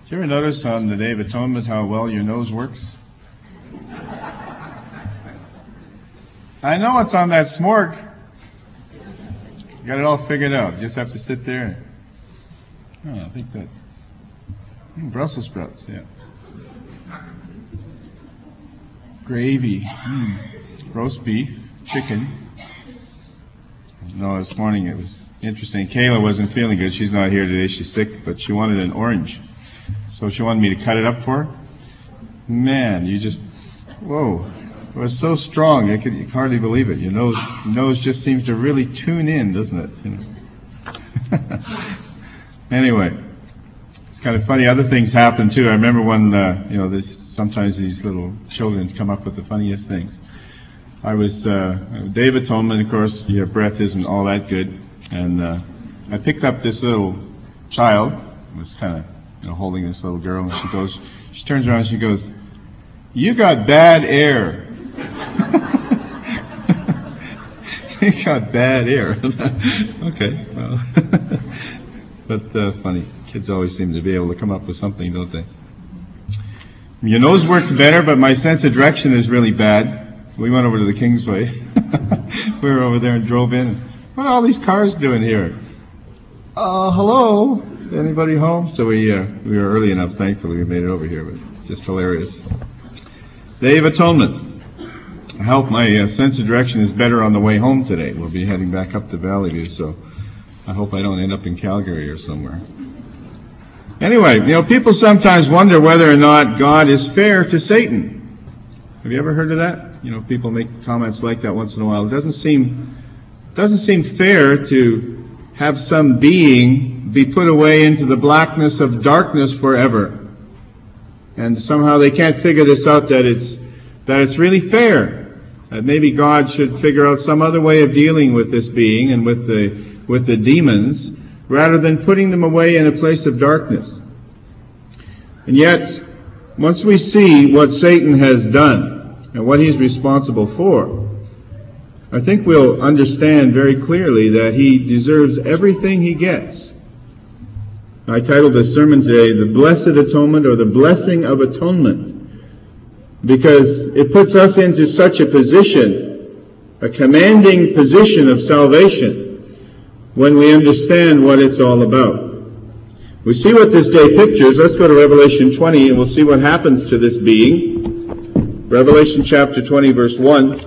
Did you ever notice on the Day of Atonement how well your nose works? I know it's on that smorg. You got it all figured out. You just have to sit there. Oh, I think that's Brussels sprouts, yeah. Gravy, roast beef, chicken. No, this morning it was interesting. Kayla wasn't feeling good. She's not here today. She's sick, but she wanted an orange. So she wanted me to cut it up for her. Man, whoa. It was so strong, you could hardly believe it. Your nose just seems to really tune in, doesn't it? You know? Anyway, it's kind of funny. Other things happen too. I remember when, sometimes these little children come up with the funniest things. I was, Day of Atonement, of course, your breath isn't all that good. And I picked up this little child, was kind of holding this little girl, and she turns around and she goes, "You got bad air." You got bad air. Okay, well. But funny. Kids always seem to be able to come up with something, don't they? Your nose works better, but my sense of direction is really bad. We went over to the Kingsway. We were over there and drove in. What are all these cars doing here? Hello? Anybody home? So we were early enough, thankfully. We made it over here, but it's just hilarious. Day of Atonement. I hope my sense of direction is better on the way home today. We'll be heading back up to Valley View, so I hope I don't end up in Calgary or somewhere. Anyway, people sometimes wonder whether or not God is fair to Satan. Have you ever heard of that? People make comments like that once in a while. It doesn't seem fair to have some being be put away into the blackness of darkness forever. And somehow they can't figure this out, that it's really fair. That maybe God should figure out some other way of dealing with this being and with the demons, rather than putting them away in a place of darkness. And yet, once we see what Satan has done and what he's responsible for, I think we'll understand very clearly that he deserves everything he gets. I titled this sermon today, "The Blessed Atonement," or "The Blessing of Atonement," because it puts us into such a position, a commanding position of salvation, when we understand what it's all about. We see what this day pictures. Let's go to Revelation 20 and we'll see what happens to this being. Revelation chapter 20, verse 1.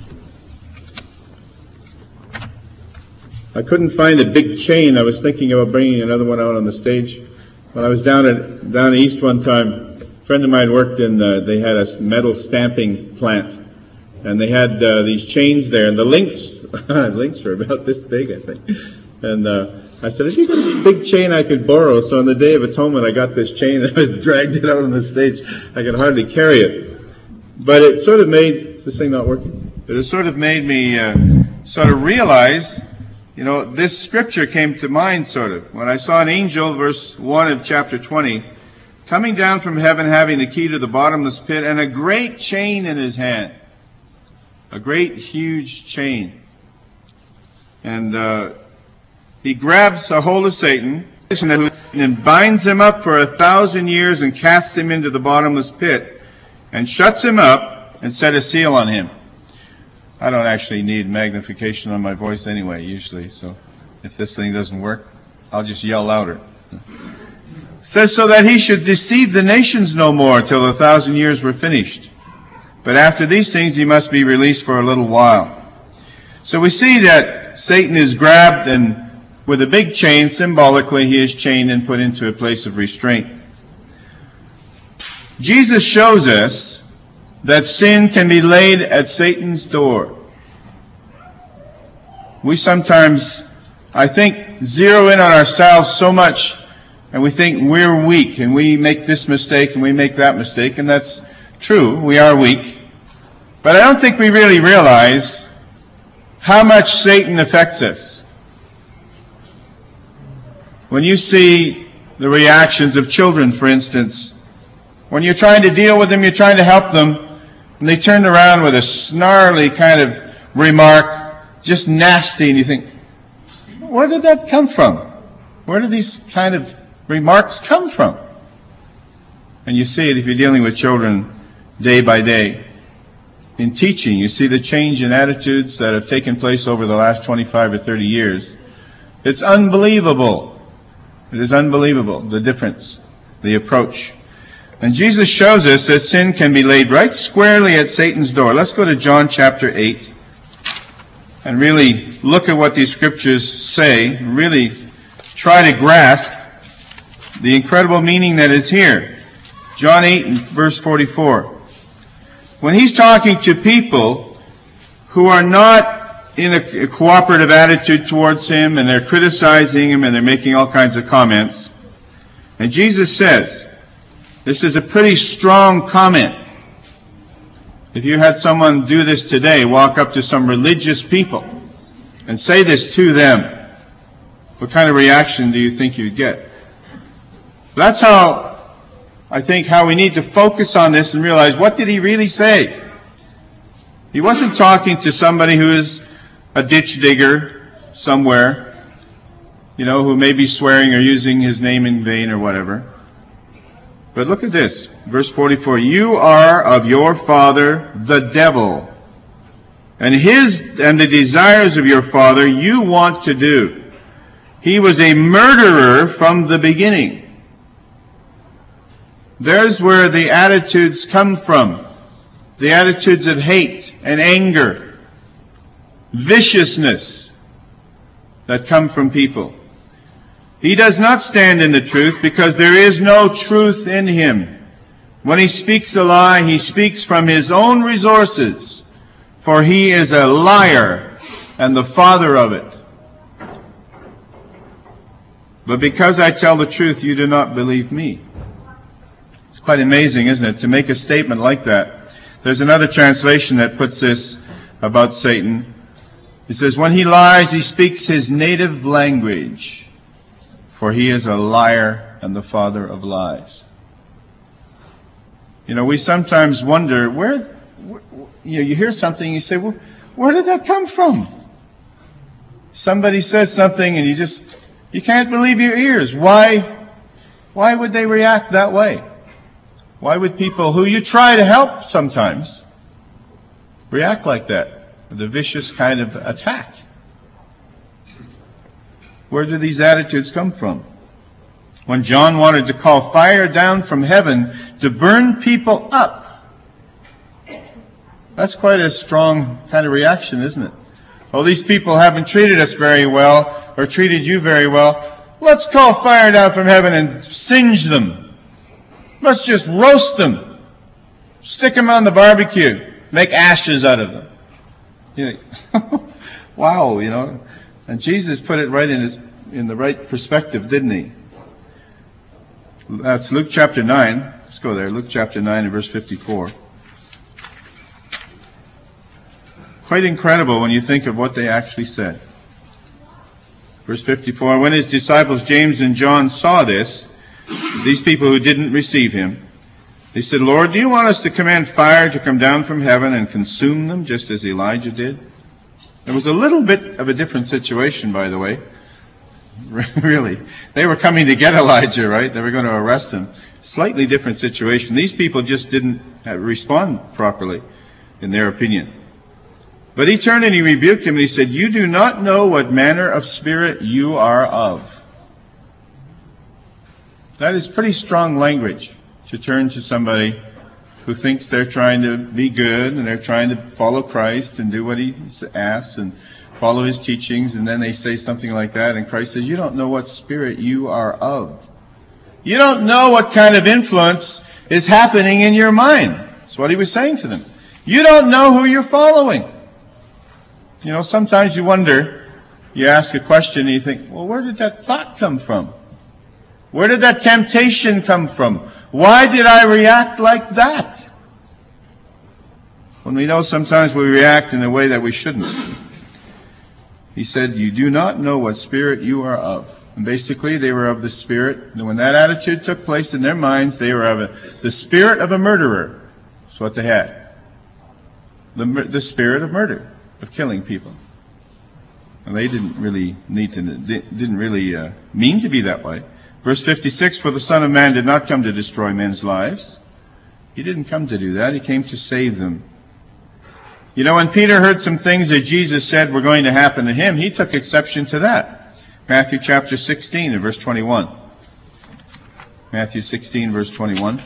I couldn't find a big chain. I was thinking about bringing another one out on the stage. When I was down east one time, a friend of mine worked they had a metal stamping plant. And they had these chains there, and the links were about this big, I think. And I said, "If you got a big chain I could borrow." So on the Day of Atonement, I got this chain and I dragged it out on the stage. I could hardly carry it. But it sort of is this thing not working? But it sort of made me sort of realize, this scripture came to mind sort of. When I saw an angel, verse 1 of chapter 20, coming down from heaven, having the key to the bottomless pit and a great chain in his hand. A great, huge chain. And he grabs a hold of Satan and binds him up for 1,000 years and casts him into the bottomless pit and shuts him up and set a seal on him. I don't actually need magnification on my voice anyway, usually, so if this thing doesn't work, I'll just yell louder. It says, so that he should deceive the nations no more till the 1,000 years were finished. But after these things he must be released for a little while. So we see that Satan is grabbed, and with a big chain, symbolically he is chained and put into a place of restraint. Jesus shows us that sin can be laid at Satan's door. We sometimes, I think, zero in on ourselves so much, and we think we're weak, and we make this mistake and we make that mistake, and that's true, we are weak. But I don't think we really realize how much Satan affects us. When you see the reactions of children, for instance, when you're trying to deal with them, you're trying to help them, and they turn around with a snarly kind of remark, just nasty, and you think, where did that come from? Where do these kind of remarks come from? And you see it if you're dealing with children day by day. In teaching, you see the change in attitudes that have taken place over the last 25 or 30 years. It's unbelievable. It is unbelievable, the difference, the approach. And Jesus shows us that sin can be laid right squarely at Satan's door. Let's go to John chapter 8 and really look at what these scriptures say, really try to grasp the incredible meaning that is here. John 8 and verse 44. When he's talking to people who are not in a cooperative attitude towards him, and they're criticizing him, and they're making all kinds of comments, and Jesus says, this is a pretty strong comment. If you had someone do this today, walk up to some religious people and say this to them, what kind of reaction do you think you'd get? That's I think how we need to focus on this and realize, what did he really say? He wasn't talking to somebody who is a ditch digger somewhere, who may be swearing or using his name in vain or whatever. But look at this, verse 44. You are of your father, the devil, and the desires of your father you want to do. He was a murderer from the beginning. There's where the attitudes come from. The attitudes of hate and anger, viciousness that come from people. He does not stand in the truth because there is no truth in him. When he speaks a lie, he speaks from his own resources, for he is a liar and the father of it. But because I tell the truth, you do not believe me. It's quite amazing, isn't it, to make a statement like that. There's another translation that puts this about Satan. It says, when he lies, he speaks his native language, for he is a liar and the father of lies. We sometimes wonder, you hear something, you say, well, where did that come from? Somebody says something and you can't believe your ears. Why would they react that way? Why would people who you try to help sometimes react like that? With a vicious kind of attack. Where do these attitudes come from? When John wanted to call fire down from heaven to burn people up, that's quite a strong kind of reaction, isn't it? Oh, these people haven't treated us very well, or treated you very well. Let's call fire down from heaven and singe them. Let's just roast them. Stick them on the barbecue. Make ashes out of them. You think, wow, And Jesus put it right in the right perspective, didn't he? That's Luke chapter 9. Let's go there. Luke chapter 9 and verse 54. Quite incredible when you think of what they actually said. Verse 54, when his disciples James and John saw this, these people who didn't receive him, they said, Lord, do you want us to command fire to come down from heaven and consume them, just as Elijah did? It was a little bit of a different situation, by the way. Really. They were coming to get Elijah, right? They were going to arrest him. Slightly different situation. These people just didn't respond properly, in their opinion. But he turned and he rebuked him and he said, you do not know what manner of spirit you are of. That is pretty strong language to turn to somebody who thinks they're trying to be good and they're trying to follow Christ and do what he asks and follow his teachings, and then they say something like that, and Christ says, you don't know what spirit you are of. You don't know what kind of influence is happening in your mind. That's what he was saying to them. You don't know who you're following. Sometimes you wonder, you ask a question and you think, well, where did that thought come from? Where did that temptation come from? Why did I react like that? When we know sometimes we react in a way that we shouldn't. He said, you do not know what spirit you are of. And basically, they were of the spirit. And when that attitude took place in their minds, they were of the spirit of a murderer. That's what they had. The spirit of murder, of killing people. And they didn't really mean to be that way. Verse 56, for the Son of Man did not come to destroy men's lives. He didn't come to do that. He came to save them. You know, when Peter heard some things that Jesus said were going to happen to him, he took exception to that. Matthew chapter 16 and verse 21. Matthew 16, verse 21.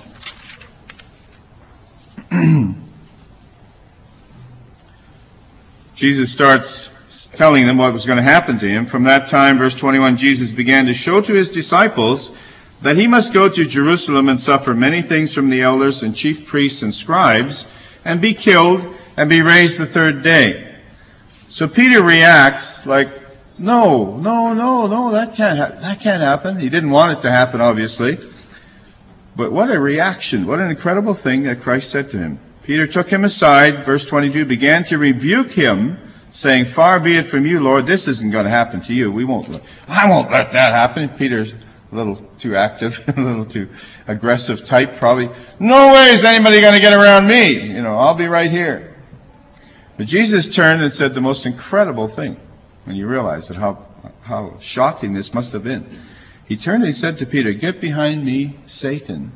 Jesus starts telling them what was going to happen to him. From that time, verse 21, Jesus began to show to his disciples that he must go to Jerusalem and suffer many things from the elders and chief priests and scribes, and be killed and be raised the third day. So Peter reacts like, no, that can't happen. He didn't want it to happen, obviously. But what a reaction, what an incredible thing that Christ said to him. Peter took him aside, verse 22, began to rebuke him, saying, far be it from you, Lord, this isn't going to happen to you. I won't let that happen. Peter's a little too active, a little too aggressive type, probably. No way is anybody going to get around me. I'll be right here. But Jesus turned and said the most incredible thing, when you realize that how shocking this must have been. He turned and he said to Peter, get behind me, Satan.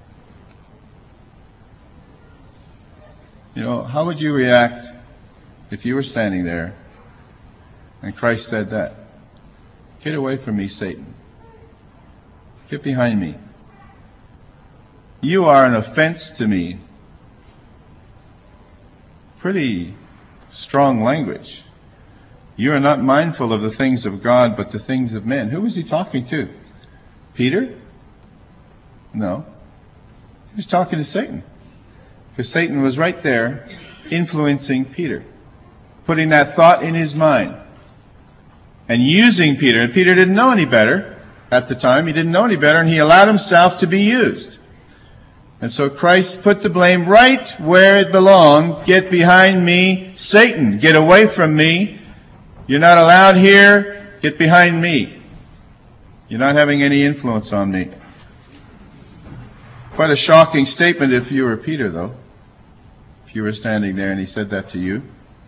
How would you react if you were standing there and Christ said that? Get away from me, Satan. Get behind me. You are an offense to me. Pretty strong language. You are not mindful of the things of God, but the things of men. Who was he talking to? Peter? No. He was talking to Satan. Because Satan was right there influencing Peter, putting that thought in his mind, and using Peter. And Peter didn't know any better at the time. He didn't know any better, and he allowed himself to be used. And so Christ put the blame right where it belonged. Get behind me, Satan. Get away from me. You're not allowed here. Get behind me. You're not having any influence on me. Quite a shocking statement if you were Peter, though. If you were standing there and he said that to you.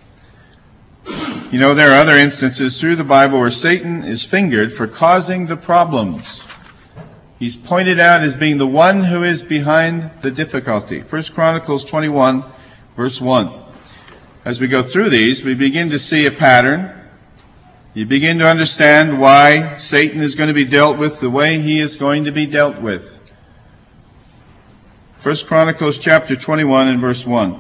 There are other instances through the Bible where Satan is fingered for causing the problems. He's pointed out as being the one who is behind the difficulty. 1 Chronicles 21, verse 1. As we go through these, we begin to see a pattern. You begin to understand why Satan is going to be dealt with the way he is going to be dealt with. 1 Chronicles chapter 21 and verse 1.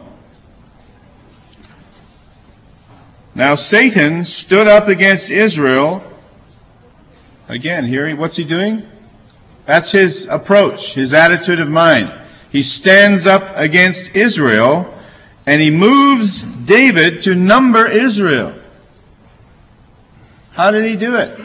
Now Satan stood up against Israel. Again, here, what's he doing? That's his approach, his attitude of mind. He stands up against Israel, and he moves David to number Israel. How did he do it?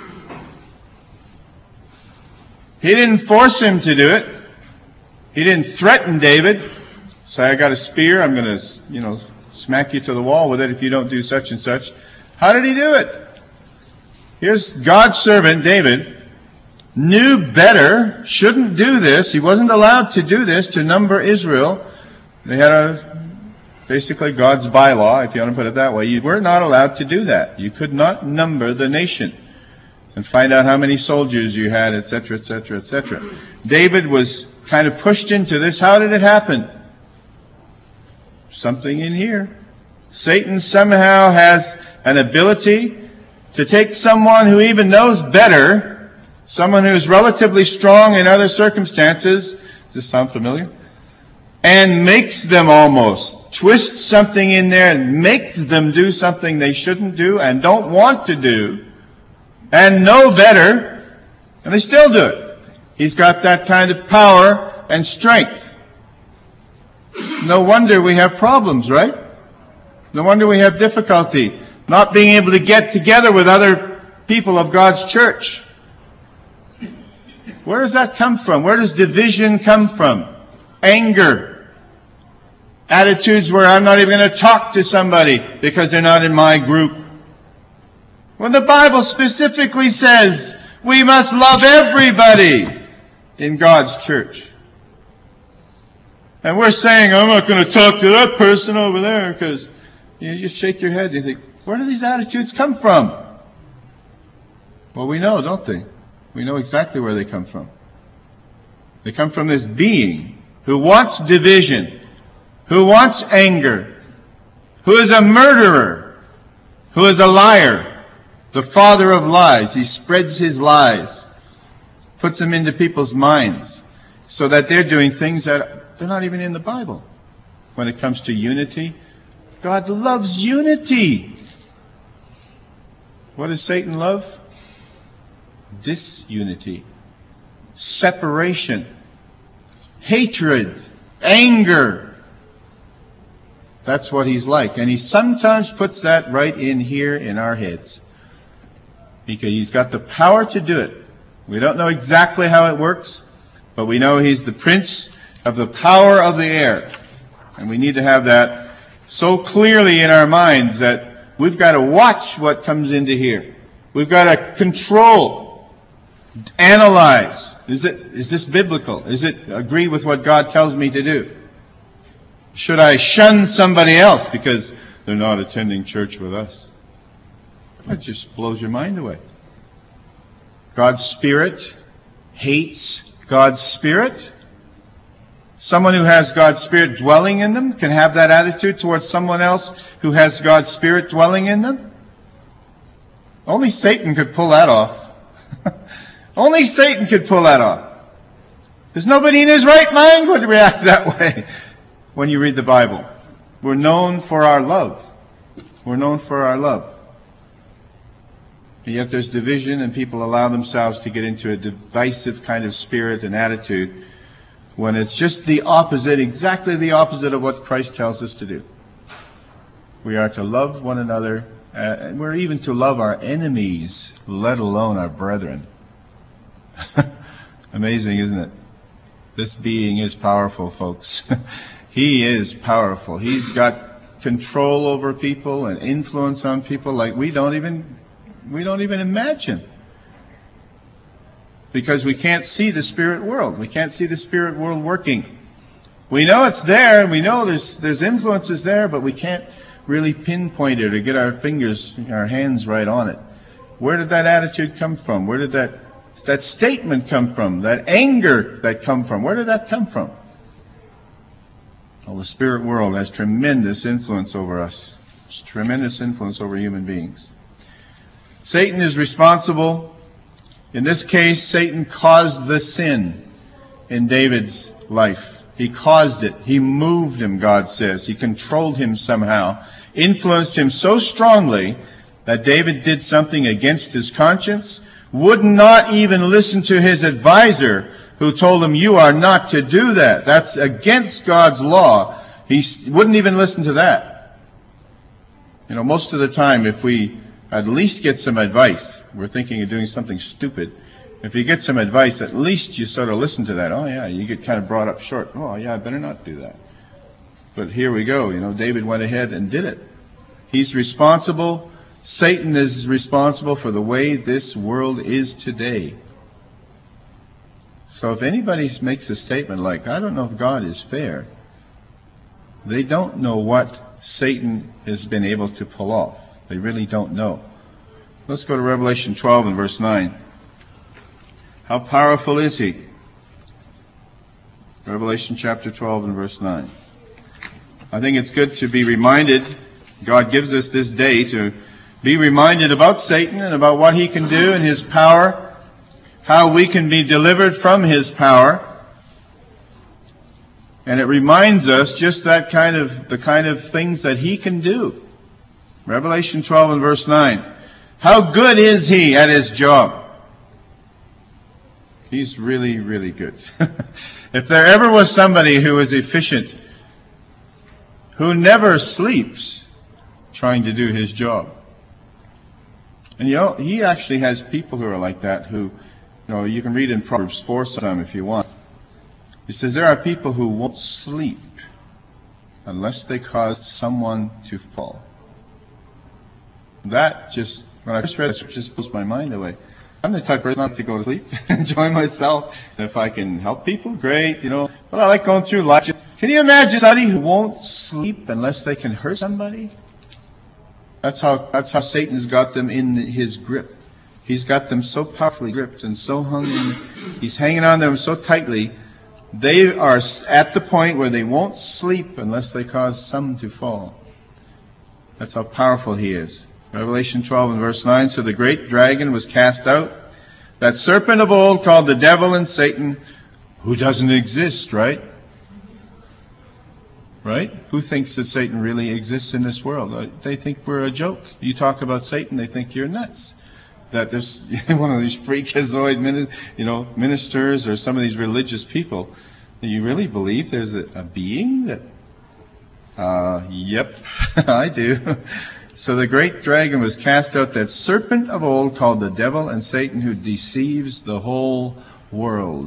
He didn't force him to do it. He didn't threaten David. Say, I got a spear, I'm going to, smack you to the wall with it if you don't do such and such. How did he do it? Here's God's servant, David, knew better, shouldn't do this. He wasn't allowed to do this, to number Israel. They had basically God's bylaw, if you want to put it that way. You were not allowed to do that. You could not number the nation and find out how many soldiers you had, etc., etc., etc. David was kind of pushed into this. How did it happen? Something in here. Satan somehow has an ability to take someone who even knows better, someone who's relatively strong in other circumstances, does this sound familiar? And makes them almost, twists something in there and makes them do something they shouldn't do and don't want to do and know better, and they still do it. He's got that kind of power and strength. No wonder we have problems, right? No wonder we have difficulty not being able to get together with other people of God's church. Where does that come from? Where does division come from? Anger. Attitudes where I'm not even going to talk to somebody because they're not in my group. When the Bible specifically says we must love everybody in God's church. And we're saying, I'm not going to talk to that person over there, because you just shake your head and you think, where do these attitudes come from? Well, we know, don't they? We know exactly where they come from. They come from this being who wants division, who wants anger, who is a murderer, who is a liar, the father of lies. He spreads his lies, puts them into people's minds so that they're doing things that they're not even in the Bible. When it comes to unity, God loves unity. What does Satan love? Disunity, separation, hatred, anger. That's what he's like. And he sometimes puts that right in here in our heads, because he's got the power to do it. We don't know exactly how it works, but we know he's the prince of the power of the air. And we need to have that so clearly in our minds that we've got to watch what comes into here. We've got to control, analyze. Is this biblical? Is it agree with what God tells me to do? Should I shun somebody else because they're not attending church with us? That just blows your mind away. God's Spirit hates God's Spirit. Someone who has God's Spirit dwelling in them can have that attitude towards someone else who has God's Spirit dwelling in them. Only Satan could pull that off. Only Satan could pull that off. There's nobody in his right mind would react that way when you read the Bible. We're known for our love. We're known for our love. And yet there's division, and people allow themselves to get into a divisive kind of spirit and attitude when it's just the opposite, exactly the opposite of what Christ tells us to do. We are to love one another, and we're even to love our enemies, let alone our brethren. Amazing, isn't it? This being is powerful, folks. He is powerful. He's got control over people and influence on people like we don't even imagine. Because we can't see the spirit world. We can't see the spirit world working. We know it's there, and we know there's influences there, but we can't really pinpoint it or get our hands right on it. Where did that attitude come from? Where did that statement come from? That anger that come from? Where did that come from? Well, the spirit world has tremendous influence over us. It's tremendous influence over human beings. Satan is responsible. In this case, Satan caused the sin in David's life. He caused it. He moved him, God says. He controlled him somehow, influenced him so strongly that David did something against his conscience, would not even listen to his advisor who told him, you are not to do that. That's against God's law. He wouldn't even listen to that. You know, most of the time, if we at least get some advice, we're thinking of doing something stupid. If you get some advice, at least you sort of listen to that. Oh yeah, you get kind of brought up short. Oh yeah, I better not do that. But here we go. You know, David went ahead and did it. He's responsible. Satan is responsible for the way this world is today. So if anybody makes a statement like, I don't know if God is fair, they don't know what Satan has been able to pull off. They really don't know. Let's go to Revelation 12 and verse 9. How powerful is he? Revelation chapter 12 and verse 9. I think it's good to be reminded. God gives us this day to be reminded about Satan and about what he can do and his power, how we can be delivered from his power. And it reminds us just the kind of things that he can do. Revelation 12 and verse 9. How good is he at his job? He's really, really good. If there ever was somebody who is efficient, who never sleeps trying to do his job. And you know, he actually has people who are like that who, you know, you can read in Proverbs 4 sometime if you want. He says there are people who won't sleep unless they cause someone to fall. That just, when I first read it, it just blows my mind away. I'm the type of person not to go to sleep, enjoy myself. And if I can help people, great, you know. But I like going through life. Can you imagine somebody who won't sleep unless they can hurt somebody? That's how Satan's got them in his grip. He's got them so powerfully gripped and so hung in. He's hanging on them so tightly. They are at the point where they won't sleep unless they cause some to fall. That's how powerful he is. Revelation 12 and verse 9, so the great dragon was cast out, that serpent of old called the devil and Satan, who doesn't exist, right? Right? Who thinks that Satan really exists in this world? They think we're a joke. You talk about Satan, they think you're nuts. That there's one of these freakazoid ministers or some of these religious people. Do you really believe there's a being that... Yep, I do. So the great dragon was cast out, that serpent of old called the devil and Satan, who deceives the whole world.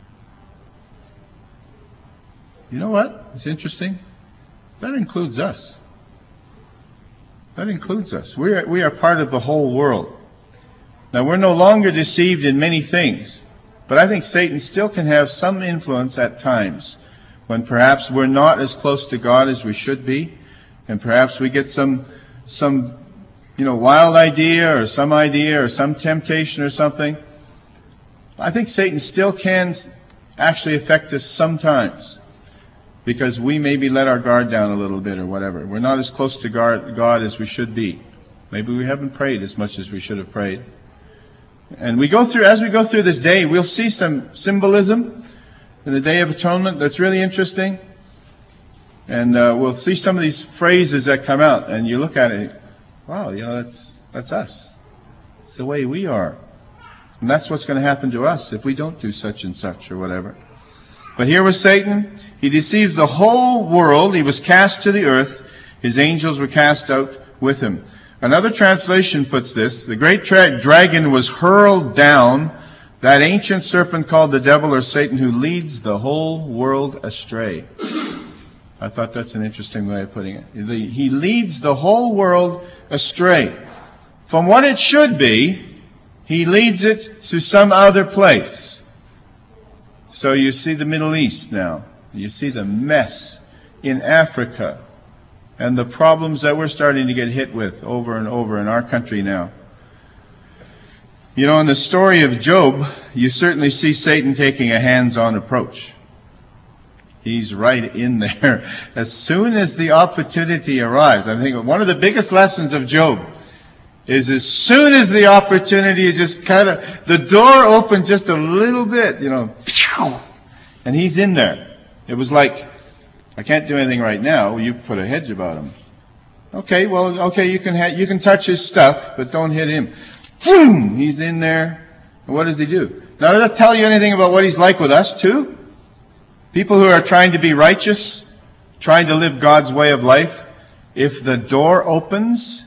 You know what? It's interesting. That includes us. That includes us. We are part of the whole world. Now, we're no longer deceived in many things, but I think Satan still can have some influence at times when perhaps we're not as close to God as we should be, and perhaps we get some wild idea or some temptation or something. I think Satan still can actually affect us sometimes, because we maybe let our guard down a little bit or whatever. We're not as close to God as we should be. Maybe we haven't prayed as much as we should have prayed. And as we go through this day, we'll see some symbolism in the Day of Atonement that's really interesting. And we'll see some of these phrases that come out, and you look at it, wow, that's us. It's the way we are. And that's what's going to happen to us if we don't do such and such or whatever. But here was Satan. He deceives the whole world. He was cast to the earth. His angels were cast out with him. Another translation puts this, the great dragon was hurled down, that ancient serpent called the devil or Satan, who leads the whole world astray. I thought that's an interesting way of putting it. He leads the whole world astray. From what it should be, he leads it to some other place. So you see the Middle East now. You see the mess in Africa. And the problems that we're starting to get hit with over and over in our country now. You know, in the story of Job, you certainly see Satan taking a hands-on approach. He's right in there. As soon as the opportunity arrives, I think one of the biggest lessons of Job is as soon as the opportunity just the door opened just a little bit, and he's in there. It was like, I can't do anything right now. You put a hedge about him. Okay, you can touch his stuff, but don't hit him. Boom! He's in there. And what does he do? Now, does that tell you anything about what he's like with us, too? People who are trying to be righteous, trying to live God's way of life, if the door opens,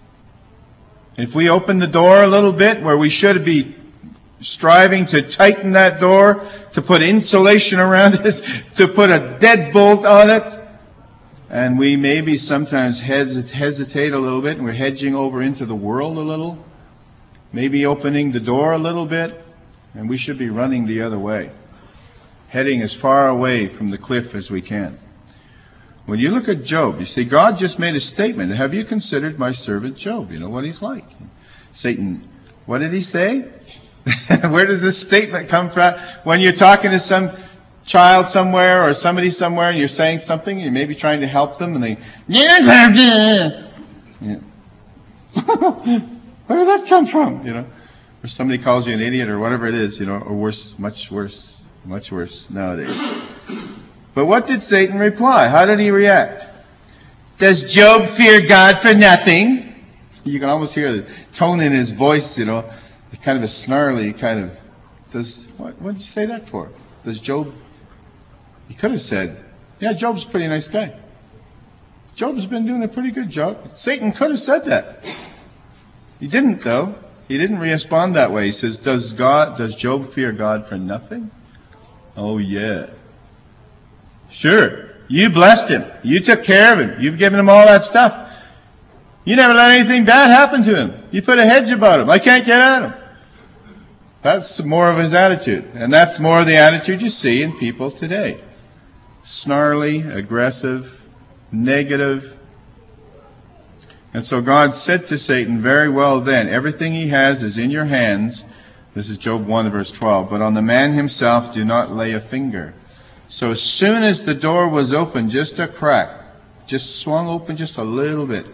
if we open the door a little bit where we should be striving to tighten that door, to put insulation around it, to put a deadbolt on it, and we maybe sometimes hesitate a little bit, and we're hedging over into the world a little, maybe opening the door a little bit, and we should be running the other way, heading as far away from the cliff as we can. When you look at Job, you see God just made a statement. Have you considered my servant Job? You know what he's like. Satan, what did he say? Where does this statement come from? When you're talking to some child somewhere or somebody somewhere and you're saying something, you're maybe trying to help them and they... Yeah. Where did that come from? Or somebody calls you an idiot or whatever it is, or worse, much worse nowadays. But what did Satan reply? How did he react? Does Job fear God for nothing? You can almost hear the tone in his voice, kind of a snarly kind of, what did you say that for? Does Job, he could have said, yeah, Job's a pretty nice guy. Job's been doing a pretty good job. Satan could have said that. He didn't, though. He didn't respond that way. He says, does Job fear God for nothing? Oh, yeah. Sure. You blessed him. You took care of him. You've given him all that stuff. You never let anything bad happen to him. You put a hedge about him. I can't get at him. That's more of his attitude. And that's more of the attitude you see in people today. Snarly, aggressive, negative. And so God said to Satan, very well then, everything he has is in your hands. This is Job 1 verse 12. But on the man himself do not lay a finger. So as soon as the door was open, just a crack, just swung open just a little bit.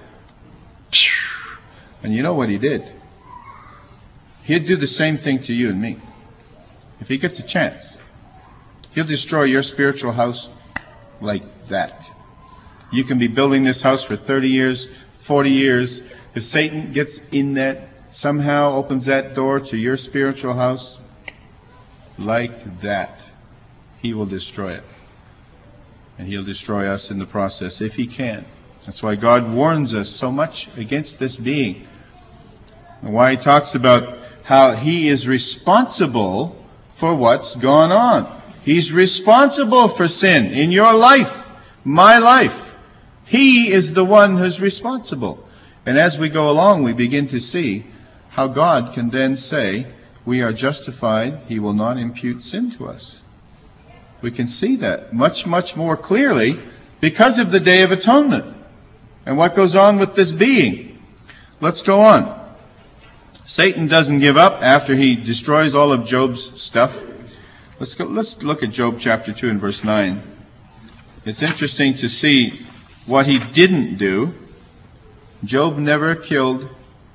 And you know what he did? He'd do the same thing to you and me. If he gets a chance, he'll destroy your spiritual house like that. You can be building this house for 30 years, 40 years. If Satan gets in that, somehow opens that door to your spiritual house, like that, he will destroy it. And he'll destroy us in the process, if he can. That's why God warns us so much against this being. And why he talks about how he is responsible for what's gone on. He's responsible for sin in your life, my life. He is the one who's responsible. And as we go along, we begin to see how God can then say, we are justified, he will not impute sin to us. We can see that much, much more clearly because of the Day of Atonement and what goes on with this being. Let's go on. Satan doesn't give up after he destroys all of Job's stuff. Let's look at Job chapter 2 and verse 9. It's interesting to see what he didn't do. Satan never killed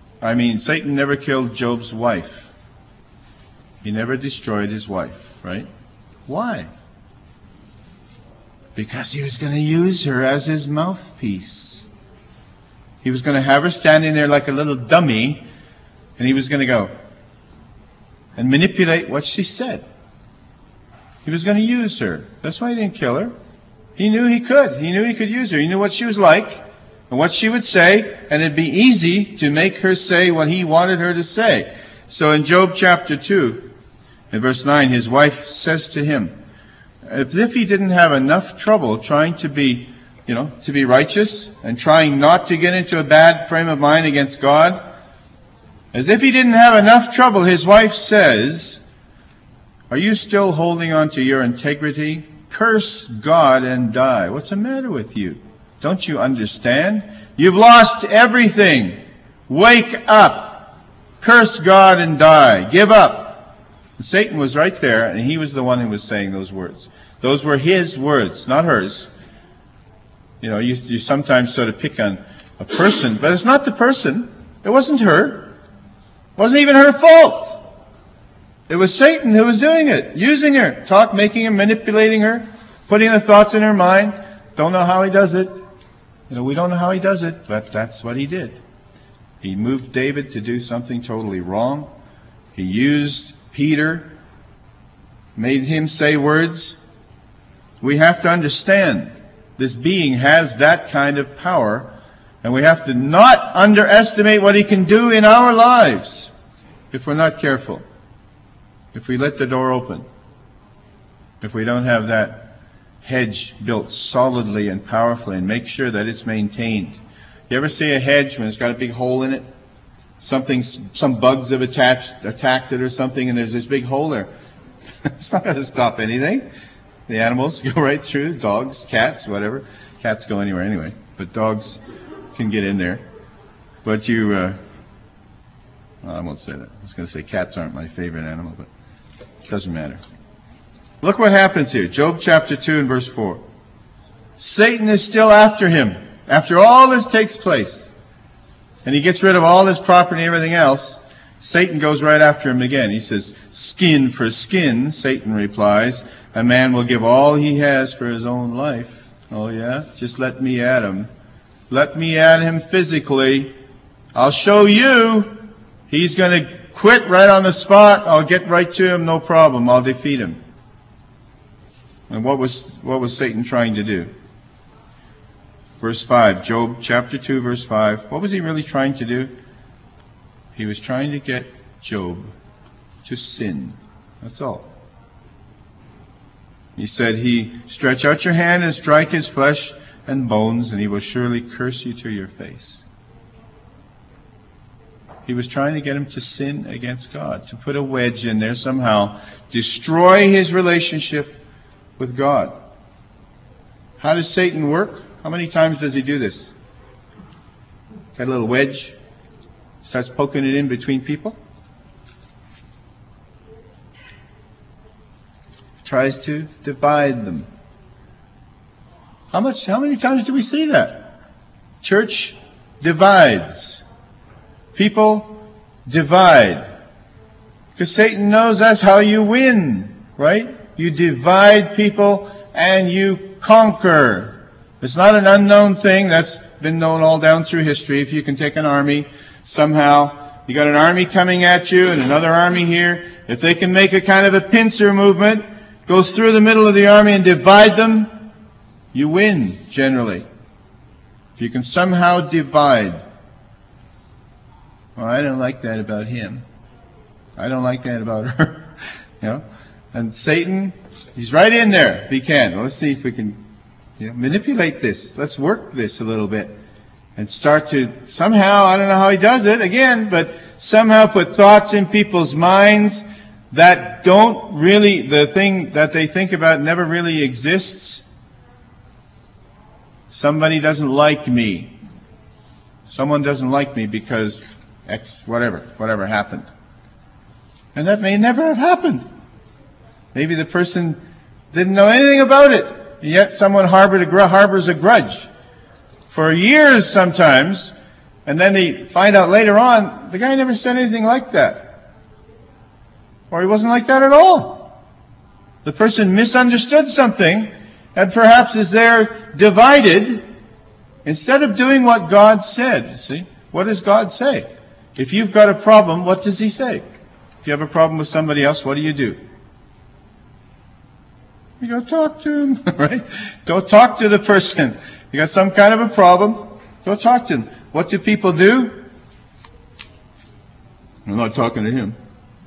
Job's wife. He never destroyed his wife, right? Why? Because he was going to use her as his mouthpiece. He was going to have her standing there like a little dummy, and he was going to go and manipulate what she said. He was going to use her. That's why he didn't kill her. He knew he could. He knew he could use her. He knew what she was like and what she would say, and it'd be easy to make her say what he wanted her to say. So in Job chapter 2, in verse 9, his wife says to him, as if he didn't have enough trouble trying to be righteous and trying not to get into a bad frame of mind against God, as if he didn't have enough trouble, his wife says, are you still holding on to your integrity? Curse God and die. What's the matter with you? Don't you understand? You've lost everything. Wake up. Curse God and die. Give up. And Satan was right there, and he was the one who was saying those words. Those were his words, not hers. You sometimes sort of pick on a person, but it's not the person. It wasn't her. It wasn't even her fault. It was Satan who was doing it, using her, making her, manipulating her, putting the thoughts in her mind. Don't know how he does it. We don't know how he does it, but that's what he did. He moved David to do something totally wrong. He used Peter, made him say words. We have to understand this being has that kind of power, and we have to not underestimate what he can do in our lives if we're not careful. If we let the door open, if we don't have that hedge built solidly and powerfully and make sure that it's maintained. You ever see a hedge when it's got a big hole in it? Some bugs have attacked it or something, and there's this big hole there. It's not going to stop anything. The animals go right through, dogs, cats, whatever. Cats go anywhere anyway, but dogs can get in there. But I won't say that. I was going to say cats aren't my favorite animal, but it doesn't matter. Look what happens here. Job chapter 2 and verse 4. Satan is still after him. After all this takes place, and he gets rid of all his property and everything else, Satan goes right after him again. He says, skin for skin, Satan replies. A man will give all he has for his own life. Oh yeah? Just let me at him. Let me at him physically. I'll show you. He's going to quit right on the spot. I'll get right to him, no problem. I'll defeat him. And what was Satan trying to do? Verse 5, Job chapter 2, verse 5. What was he really trying to do? He was trying to get Job to sin. That's all. He said, stretch out your hand and strike his flesh and bones, and he will surely curse you to your face. He was trying to get him to sin against God, to put a wedge in there somehow, destroy his relationship with God. How does Satan work? How many times does he do this? Got a little wedge, starts poking it in between people. Tries to divide them. How many times do we see that? Church divides. People divide. Because Satan knows that's how you win, right? You divide people and you conquer. It's not an unknown thing. That's been known all down through history. If you can take an army, somehow, you got an army coming at you and another army here. If they can make a kind of a pincer movement, goes through the middle of the army and divide them, you win, generally. If you can somehow divide. Well, I don't like that about him. I don't like that about her. You know? And Satan, he's right in there, if he can. Well, let's see if we can manipulate this. Let's work this a little bit. And start to somehow, I don't know how he does it, again, but somehow put thoughts in people's minds that don't really, the thing that they think about never really exists. Somebody doesn't like me. Someone doesn't like me because X, whatever happened. And that may never have happened. Maybe the person didn't know anything about it, yet someone harbors a grudge for years sometimes, and then they find out later on, the guy never said anything like that. Or he wasn't like that at all. The person misunderstood something, and perhaps is there divided, instead of doing what God said. You see? What does God say? If you've got a problem, what does He say? If you have a problem with somebody else, what do? You go talk to him, right? Go talk to the person. You got some kind of a problem, go talk to him. What do people do? I'm not talking to him.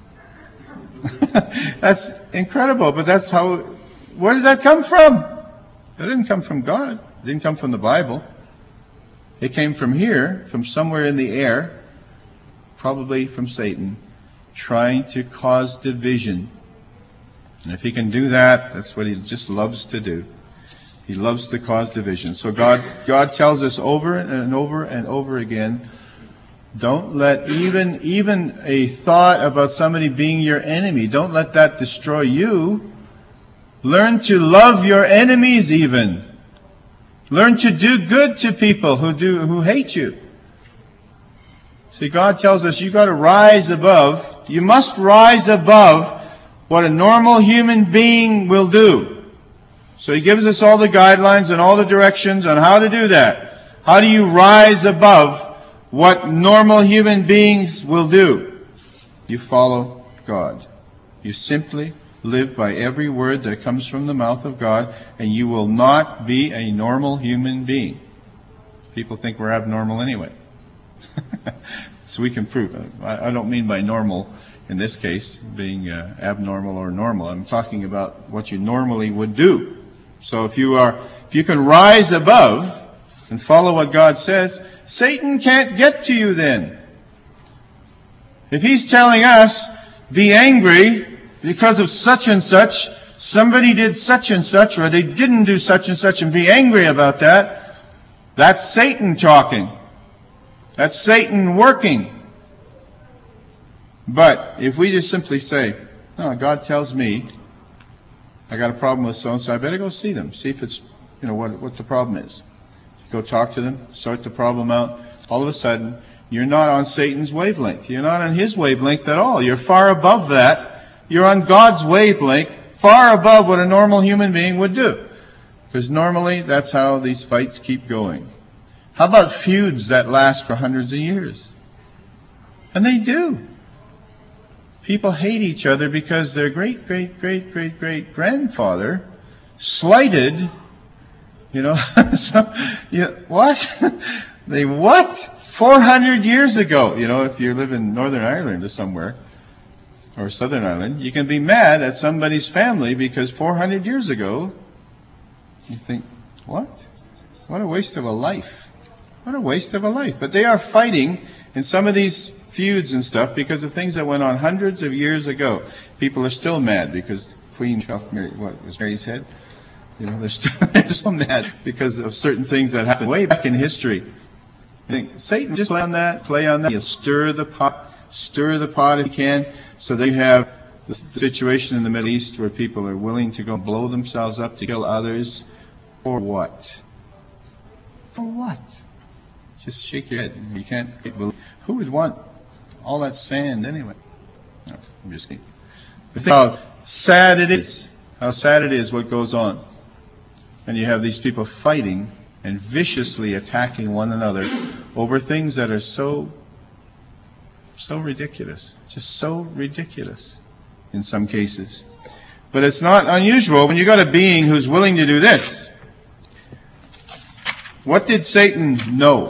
That's incredible, but that's how, where did that come from? It didn't come from God. It didn't come from the Bible. It came from here, from somewhere in the air, probably from Satan, trying to cause division. And if he can do that, that's what he just loves to do. He loves to cause division. So God tells us over and over and over again, don't let even a thought about somebody being your enemy, don't let that destroy you. Learn to love your enemies even. Learn to do good to people who hate you. See, God tells us you got to rise above. You must rise above what a normal human being will do. So He gives us all the guidelines and all the directions on how to do that. How do you rise above what normal human beings will do? You follow God. You simply live by every word that comes from the mouth of God, and you will not be a normal human being. People think we're abnormal anyway. So we can prove it. I don't mean by normal, in this case, being abnormal or normal. I'm talking about what you normally would do. So if you can rise above and follow what God says, Satan can't get to you then. If he's telling us, be angry because of such and such, somebody did such and such, or they didn't do such and such, and be angry about that, that's Satan talking. That's Satan working. But if we just simply say, no, God tells me I got a problem with so-and-so, I better go see them, see if it's, what the problem is. Go talk to them, sort the problem out. All of a sudden, you're not on Satan's wavelength. You're not on his wavelength at all. You're far above that. You're on God's wavelength, far above what a normal human being would do. Because normally, that's how these fights keep going. How about feuds that last for hundreds of years? And they do. People hate each other because their great-great-great-great-great-grandfather slighted, what? They what? 400 years ago. If you live in Northern Ireland or somewhere, or Southern Ireland, you can be mad at somebody's family because 400 years ago, you think, what? What a waste of a life. What a waste of a life. But they are fighting in some of these feuds and stuff because of things that went on hundreds of years ago. People are still mad because Queen Mary, was Mary's head? They're still mad because of certain things that happened way back in history. Satan just play on that. You stir the pot if you can, so that you have the situation in the Middle East where people are willing to go blow themselves up to kill others. For what? For what? Just shake your head. You can't believe. Who would want all that sand anyway? No, I'm just kidding. But think how sad it is. How sad it is what goes on. And you have these people fighting and viciously attacking one another over things that are so ridiculous. Just so ridiculous in some cases. But it's not unusual when you got a being who's willing to do this. What did Satan know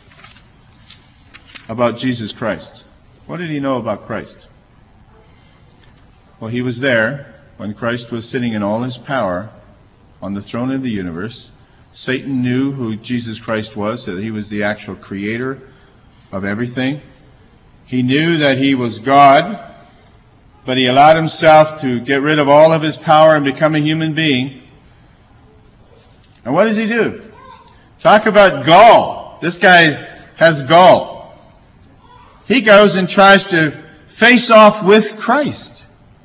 about Jesus Christ? What did he know about Christ? Well, he was there when Christ was sitting in all his power on the throne of the universe. Satan knew who Jesus Christ was, that he was the actual creator of everything. He knew that he was God, but he allowed himself to get rid of all of his power and become a human being. And what does he do? Talk about gall. This guy has gall. He goes and tries to face off with Christ.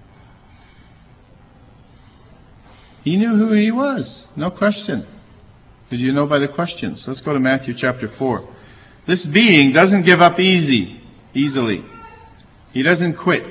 He knew who he was, no question. Because you know by the questions. Let's go to Matthew chapter 4. This being doesn't give up easily. He doesn't quit.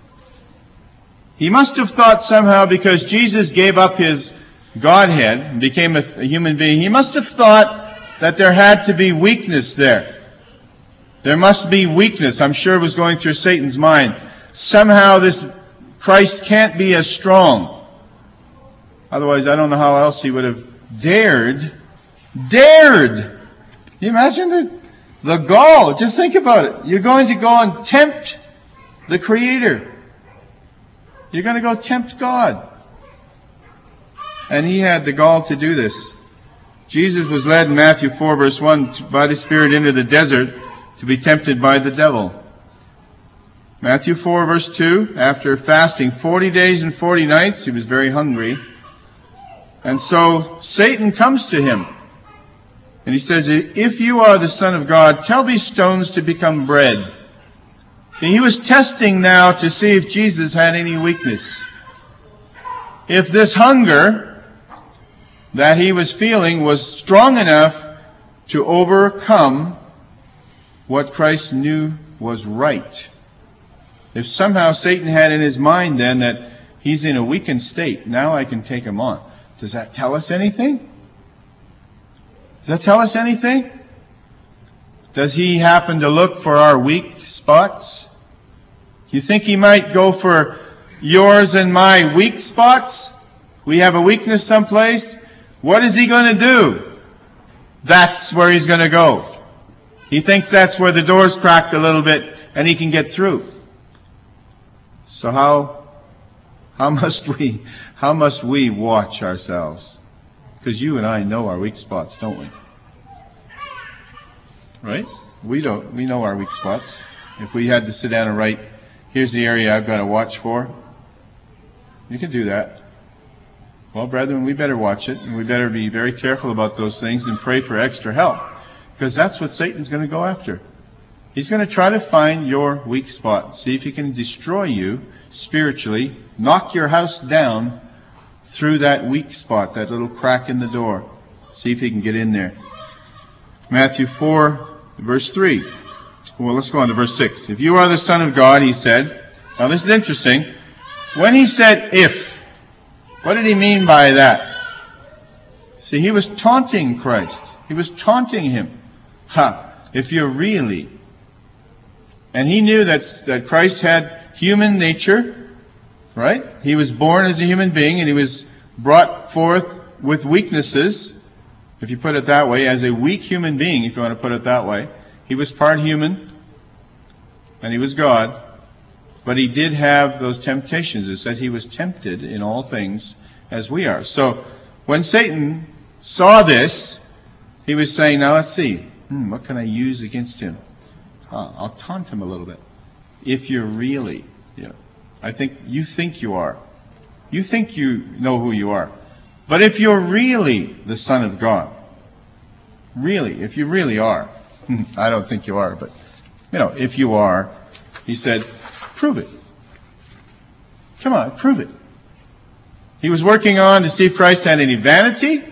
He must have thought somehow, because Jesus gave up his Godhead and became a human being, he must have thought that there had to be weakness there. There must be weakness. I'm sure it was going through Satan's mind. Somehow this Christ can't be as strong. Otherwise, I don't know how else he would have dared. Can you imagine the gall? Just think about it. You're going to go and tempt the Creator. You're going to go tempt God. And he had the gall to do this. Jesus was led in Matthew 4, verse 1, by the Spirit into the desert to be tempted by the devil. Matthew 4, verse 2, after fasting 40 days and 40 nights, he was very hungry. And so Satan comes to him. And he says, if you are the Son of God, tell these stones to become bread. And he was testing now to see if Jesus had any weakness. If this hunger that he was feeling was strong enough to overcome what Christ knew was right. If somehow Satan had in his mind then that he's in a weakened state, now I can take him on. Does that tell us anything? Does that tell us anything? Does he happen to look for our weak spots? You think he might go for yours and my weak spots? We have a weakness someplace. What is he going to do? That's where he's going to go. He thinks that's where the door's cracked a little bit and he can get through. So how must we watch ourselves? Because you and I know our weak spots, don't we? Right? We don't. We know our weak spots. If we had to sit down and write, here's the area I've got to watch for, you can do that. Well, brethren, we better watch it, and we better be very careful about those things and pray for extra help. Because that's what Satan's going to go after. He's going to try to find your weak spot, see if he can destroy you spiritually, knock your house down through that weak spot, that little crack in the door. See if he can get in there. Matthew 4, verse 3. Well, let's go on to verse 6. If you are the Son of God, he said. Now this is interesting. When he said if, what did he mean by that? See, he was taunting Christ. He was taunting him. If you're really. And he knew that Christ had human nature, right? He was born as a human being and he was brought forth with weaknesses, if you put it that way, as a weak human being, if you want to put it that way. He was part human and he was God, but he did have those temptations. It said he was tempted in all things as we are. So when Satan saw this, he was saying, now let's see, what can I use against him? I'll taunt him a little bit. If you're really, I think you are. You think you know who you are. But if you're really the Son of God, really, if you really are, I don't think you are, but, if you are, he said, prove it. Come on, prove it. He was working on to see if Christ had any vanity.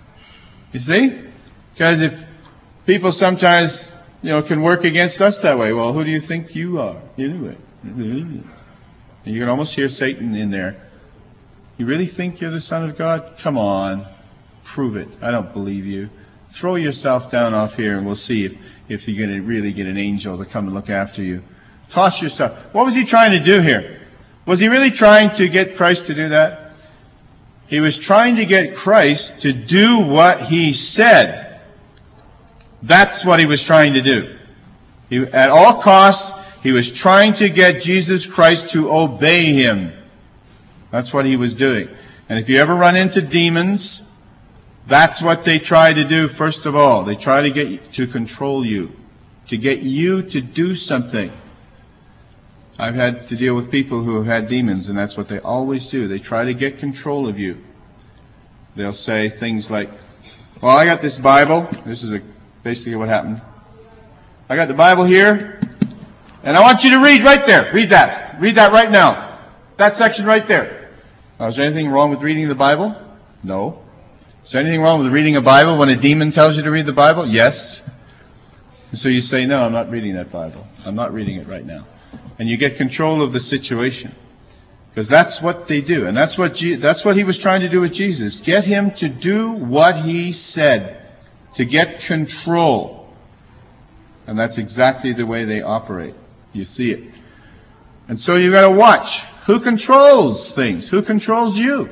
You see? Because if people sometimes, can work against us that way, well, who do you think you are? Anyway. And you can almost hear Satan in there. You really think you're the Son of God? Come on. Prove it. I don't believe you. Throw yourself down off here and we'll see if you're going to really get an angel to come and look after you. Toss yourself. What was he trying to do here? Was he really trying to get Christ to do that? He was trying to get Christ to do what he said. That's what he was trying to do. At all costs, he was trying to get Jesus Christ to obey him. That's what he was doing. And if you ever run into demons, that's what they try to do first of all. They try to get to control you, to get you to do something. I've had to deal with people who have had demons, and that's what they always do. They try to get control of you. They'll say things like, well, I got this Bible. This is basically what happened. I got the Bible here, and I want you to read right there. Read that. Read that right now. That section right there. Now, is there anything wrong with reading the Bible? No. Is there anything wrong with reading a Bible when a demon tells you to read the Bible? Yes. And so you say, no, I'm not reading that Bible. I'm not reading it right now. And you get control of the situation. Because that's what they do. And that's what he was trying to do with Jesus. Get him to do what he said. To get control. And that's exactly the way they operate. You see it. And so you've got to watch. Who controls things? Who controls you?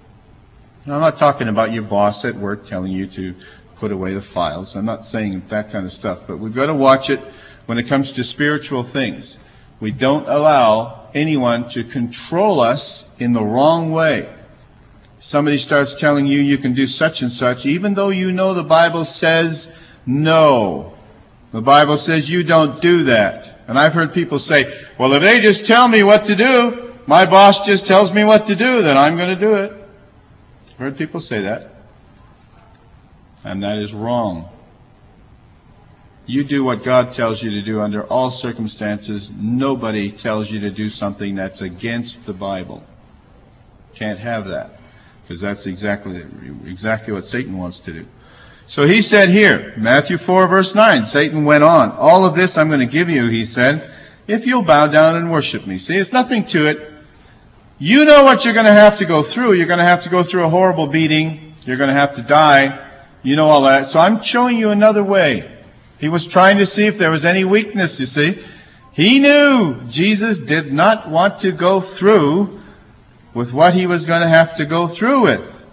Now, I'm not talking about your boss at work telling you to put away the files. I'm not saying that kind of stuff. But we've got to watch it when it comes to spiritual things. We don't allow anyone to control us in the wrong way. Somebody starts telling you you can do such and such, even though you know the Bible says no. The Bible says you don't do that. And I've heard people say, well, if they just tell me what to do, my boss just tells me what to do, then I'm going to do it. I've heard people say that. And that is wrong. You do what God tells you to do under all circumstances. Nobody tells you to do something that's against the Bible. Can't have that. Because that's exactly what Satan wants to do. So he said here, Matthew 4 verse 9, Satan went on. All of this I'm going to give you, he said, if you'll bow down and worship me. See, it's nothing to it. You know what you're going to have to go through. You're going to have to go through a horrible beating. You're going to have to die. You know all that. So I'm showing you another way. He was trying to see if there was any weakness, you see. He knew Jesus did not want to go through with what he was going to have to go through with.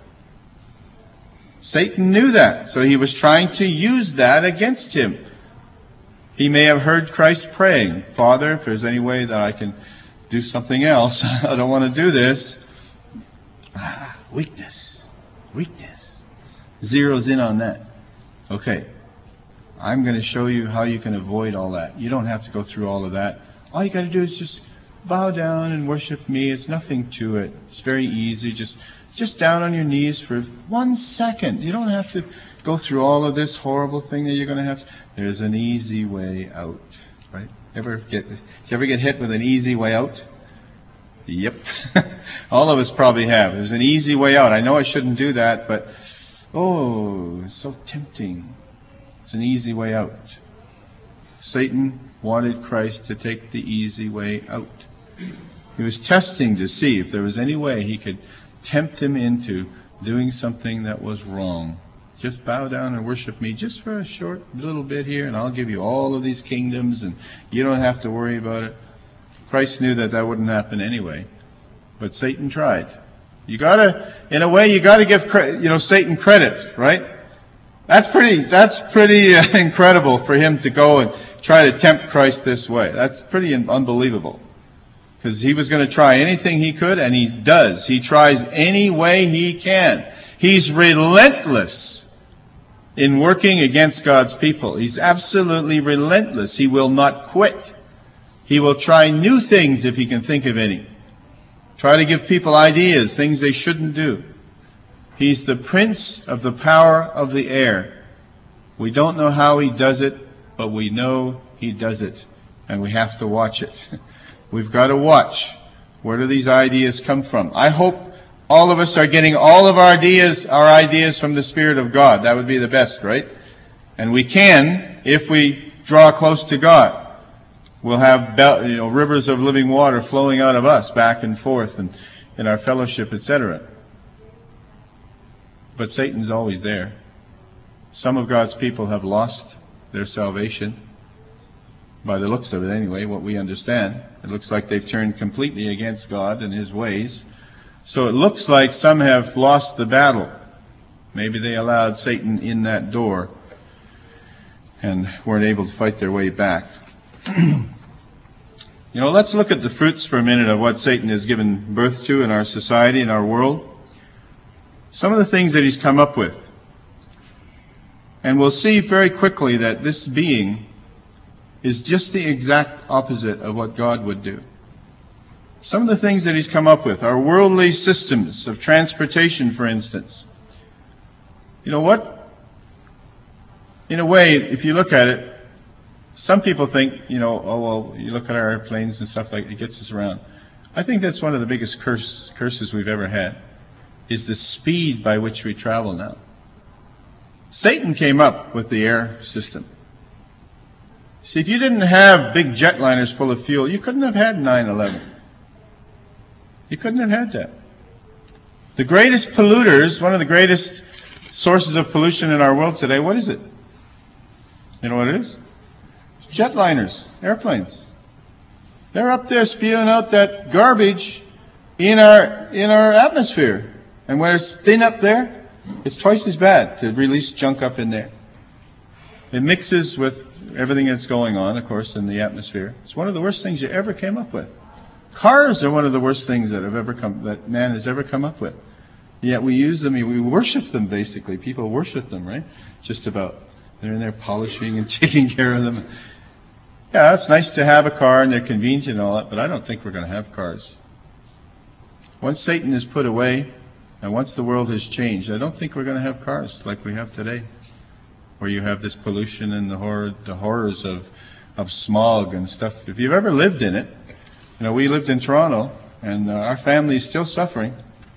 Satan knew that, so he was trying to use that against him. He may have heard Christ praying, Father, if there's any way that I can do something else, I don't want to do this. Weakness. Zeroes in on that. Okay. I'm going to show you how you can avoid all that. You don't have to go through all of that. All you got to do is just bow down and worship me. It's nothing to it. It's very easy. Just down on your knees for 1 second. You don't have to go through all of this horrible thing that you're going to have. There's an easy way out, right? Did you ever get hit with an easy way out? Yep. All of us probably have. There's an easy way out. I know I shouldn't do that, but oh, it's so tempting. It's an easy way out. Satan wanted Christ to take the easy way out. He was testing to see if there was any way he could tempt him into doing something that was wrong. Just bow down and worship me just for a short little bit here, and I'll give you all of these kingdoms, and you don't have to worry about it. Christ knew that wouldn't happen anyway, but Satan tried. In a way, you gotta give Satan credit, right? That's pretty incredible for him to go and try to tempt Christ this way. That's pretty unbelievable. Because he was going to try anything he could, and he does. He tries any way he can. He's relentless in working against God's people. He's absolutely relentless. He will not quit. He will try new things if he can think of any. Try to give people ideas, things they shouldn't do. He's the prince of the power of the air. We don't know how he does it. but we know he does it, and we have to watch it. We've got to watch. Where do these ideas come from? I hope all of us are getting all of our ideas from the Spirit of God. That would be the best, right? And we can, if we draw close to God. We'll have rivers of living water flowing out of us back and forth and in our fellowship, etc. But Satan's always there. Some of God's people have lost their salvation, by the looks of it anyway, what we understand. It looks like they've turned completely against God and His ways. So it looks like some have lost the battle. Maybe they allowed Satan in that door and weren't able to fight their way back. Let's look at the fruits for a minute of what Satan has given birth to in our society, in our world. Some of the things that he's come up with. And we'll see very quickly that this being is just the exact opposite of what God would do. Some of the things that he's come up with are worldly systems of transportation, for instance. You know what? In a way, if you look at it, some people think, you look at our airplanes and stuff like it gets us around. I think that's one of the biggest curses we've ever had, is the speed by which we travel now. Satan came up with the air system. See, if you didn't have big jetliners full of fuel, you couldn't have had 9/11. You couldn't have had that. The greatest polluters, one of the greatest sources of pollution in our world today, what is it? You know what it is? It's jetliners, airplanes. They're up there spewing out that garbage in our atmosphere. And when it's thin up there, it's twice as bad to release junk up in there. It mixes with everything that's going on, of course, in the atmosphere. It's one of the worst things you ever came up with. Cars are one of the worst things that man has ever come up with. Yet we use them, we worship them basically. People worship them, right? Just about. They're in there polishing and taking care of them. Yeah, it's nice to have a car and they're convenient and all that, but I don't think we're going to have cars. Once Satan is put away, and once the world has changed, I don't think we're going to have cars like we have today, where you have this pollution and the horrors of smog and stuff. If you've ever lived in it, we lived in Toronto, and our family is still suffering.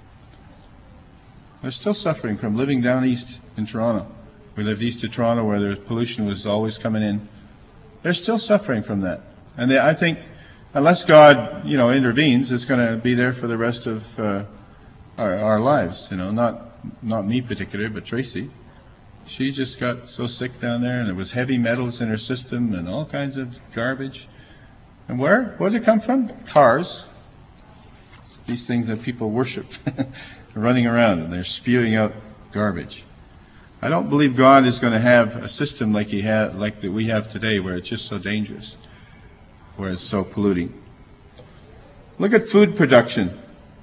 They're still suffering from living down east in Toronto. We lived east of Toronto where the pollution was always coming in. They're still suffering from that. And I think unless God, intervenes, it's going to be there for the rest of our lives. Not me particularly, but Tracy. She just got so sick down there, and there was heavy metals in her system and all kinds of garbage. And where did it come from? Cars. These things that people worship, running around, and they're spewing out garbage. I don't believe God is going to have a system like that we have today, where it's just so dangerous, where it's so polluting. Look at food production.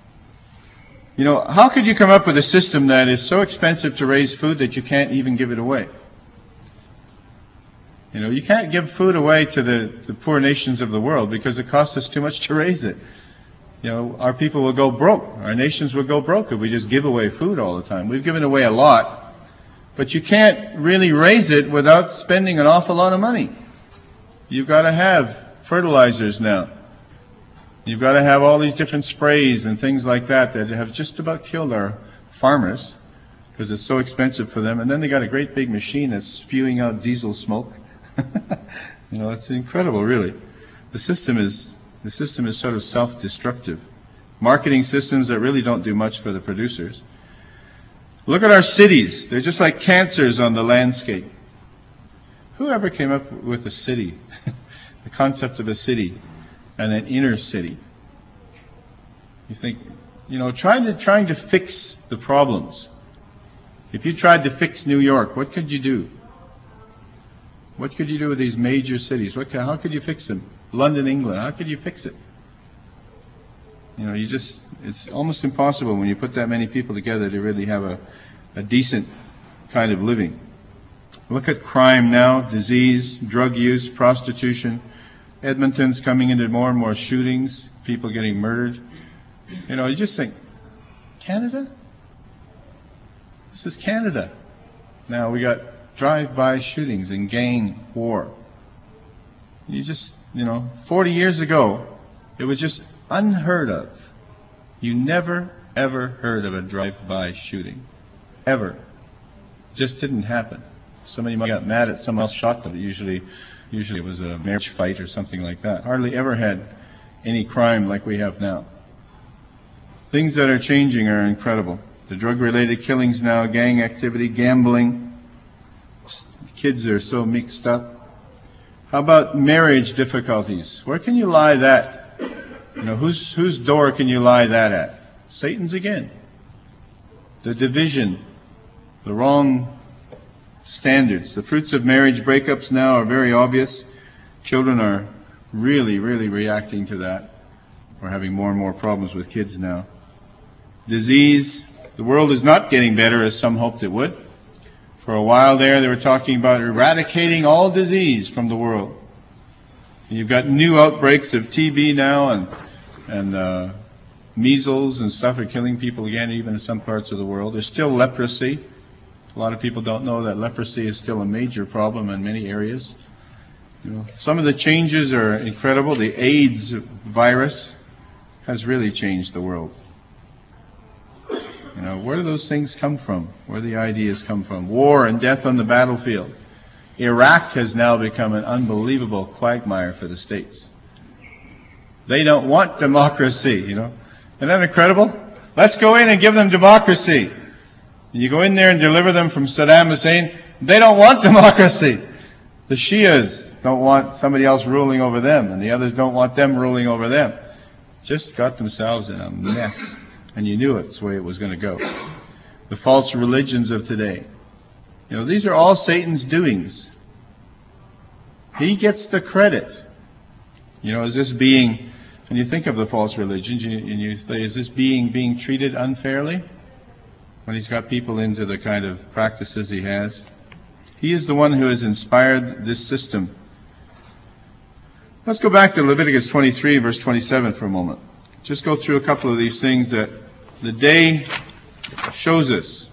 How could you come up with a system that is so expensive to raise food that you can't even give it away? You can't give food away to the poor nations of the world because it costs us too much to raise it. Our people will go broke. Our nations will go broke if we just give away food all the time. We've given away a lot, but you can't really raise it without spending an awful lot of money. You've got to have fertilizers now. You've got to have all these different sprays and things like that have just about killed our farmers because it's so expensive for them. And then they got a great big machine that's spewing out diesel smoke. It's incredible, really. The system is sort of self-destructive. Marketing systems that really don't do much for the producers. Look at our cities. They're just like cancers on the landscape. Whoever came up with a city, the concept of a city and an inner city? You think, trying to fix the problems. If you tried to fix New York, what could you do? What could you do with these major cities? How could you fix them? London, England, how could you fix it? It's almost impossible when you put that many people together to really have a decent kind of living. Look at crime now, disease, drug use, prostitution. Edmonton's coming into more and more shootings, people getting murdered. You just think, Canada? This is Canada. Now we got drive-by shootings and gang war. You just, 40 years ago, it was just unheard of. You never, ever heard of a drive-by shooting. Ever. Just didn't happen. Somebody might got mad at someone else shot them. Usually it was a marriage fight or something like that. Hardly ever had any crime like we have now. Things that are changing are incredible. The drug-related killings now, gang activity, gambling. Kids are so mixed up. How about marriage difficulties? Where can you lie that? Whose door can you lie that at? Satan's again. The division, the wrong standards. The fruits of marriage breakups now are very obvious. Children are really, really reacting to that. We're having more and more problems with kids now. Disease. The world is not getting better as some hoped it would. For a while there, they were talking about eradicating all disease from the world. And you've got new outbreaks of TB now, and measles and stuff are killing people again, even in some parts of the world. There's still leprosy. A lot of people don't know that leprosy is still a major problem in many areas. Some of the changes are incredible. The AIDS virus has really changed the world. Where do those things come from? Where do the ideas come from? War and death on the battlefield. Iraq has now become an unbelievable quagmire for the states. They don't want democracy, Isn't that incredible? Let's go in and give them democracy. You go in there and deliver them from Saddam Hussein. They don't want democracy. The Shias don't want somebody else ruling over them, and the others don't want them ruling over them. Just got themselves in a mess. And you knew it's the way it was going to go. The false religions of today. These are all Satan's doings. He gets the credit. Is this being, when you think of the false religions, and you say, is this being treated unfairly? When he's got people into the kind of practices he has. He is the one who has inspired this system. Let's go back to Leviticus 23, verse 27 for a moment. Just go through a couple of these things that the day shows us.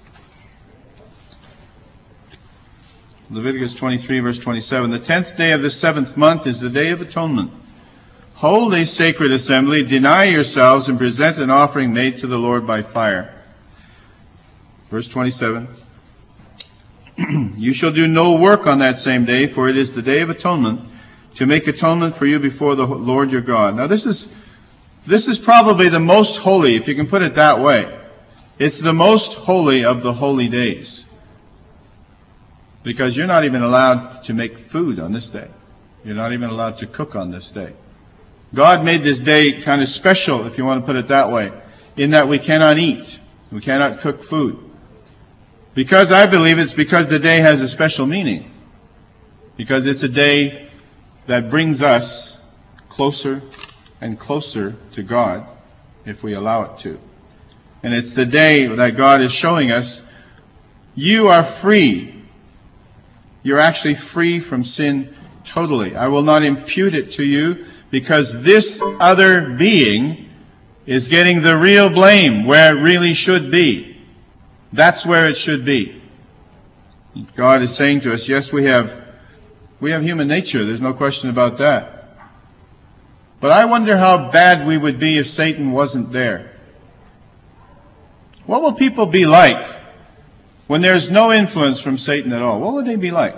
Leviticus 23, verse 27. The 10th day of the 7th month is the day of atonement. Hold a sacred assembly, deny yourselves, and present an offering made to the Lord by fire. Verse 27. You shall do no work on that same day, for it is the day of atonement, to make atonement for you before the Lord your God. Now this is probably the most holy, if you can put it that way. It's the most holy of the holy days. Because you're not even allowed to make food on this day. You're not even allowed to cook on this day. God made this day kind of special, if you want to put it that way, in that we cannot eat. We cannot cook food. Because I believe it's because the day has a special meaning. Because it's a day that brings us closer and closer to God, if we allow it to. And it's the day that God is showing us, you are free. You're actually free from sin totally. I will not impute it to you, because this other being is getting the real blame where it really should be. That's where it should be. God is saying to us, yes, we have human nature. There's no question about that. But I wonder how bad we would be if Satan wasn't there. What will people be like when there's no influence from Satan at all? What would they be like?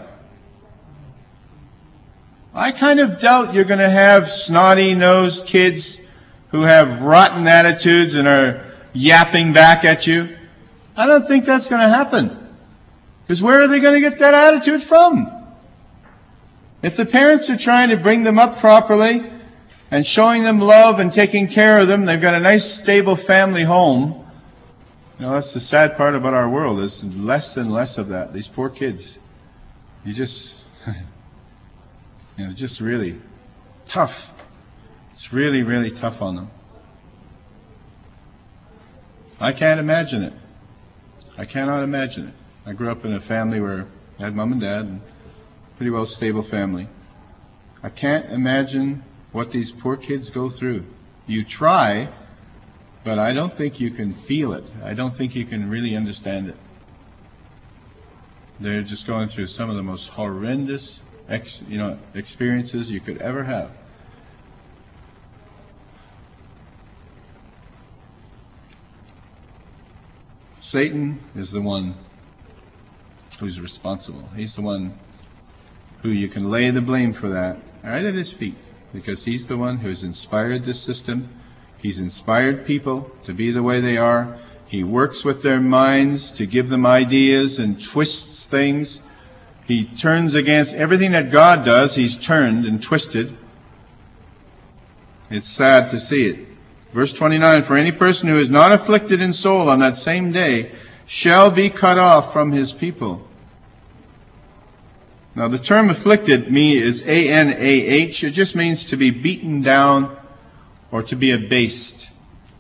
I kind of doubt you're going to have snotty-nosed kids who have rotten attitudes and are yapping back at you. I don't think that's going to happen. Because where are they going to get that attitude from? If the parents are trying to bring them up properly and showing them love and taking care of them, they've got a nice, stable family home. That's the sad part about our world. There's less and less of that. These poor kids. Just really tough. It's really, really tough on them. I can't imagine it. I cannot imagine it. I grew up in a family where I had mom and dad, and pretty well stable family. I can't imagine what these poor kids go through. You try, but I don't think you can feel it. I don't think you can really understand it. They're just going through some of the most horrendous experiences you could ever have. Satan is the one who's responsible. He's the one who you can lay the blame for that right at his feet, because he's the one who's inspired this system. He's inspired people to be the way they are. He works with their minds to give them ideas and twists things. He turns against everything that God does. He's turned and twisted. It's sad to see it. Verse 29, for any person who is not afflicted in soul on that same day shall be cut off from his people. Now the term afflicted is A-N-A-H. It just means to be beaten down or to be abased.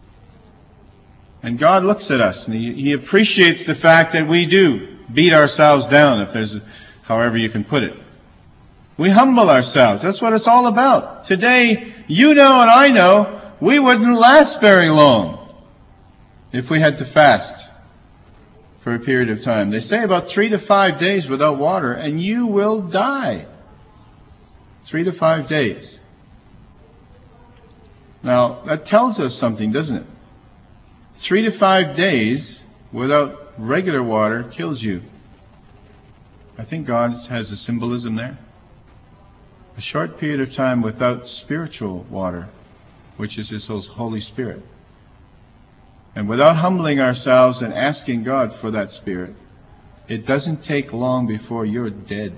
And God looks at us and He appreciates the fact that we do beat ourselves down, if there's, however you can put it. We humble ourselves. That's what it's all about. Today, you know and I know, we wouldn't last very long if we had to fast for a period of time. They say about 3 to 5 days without water, and you will die. 3 to 5 days. Now, that tells us something, doesn't it? 3 to 5 days without regular water kills you. I think God has a symbolism there. A short period of time without spiritual water, which is His Holy Spirit. And without humbling ourselves and asking God for that Spirit, it doesn't take long before you're dead.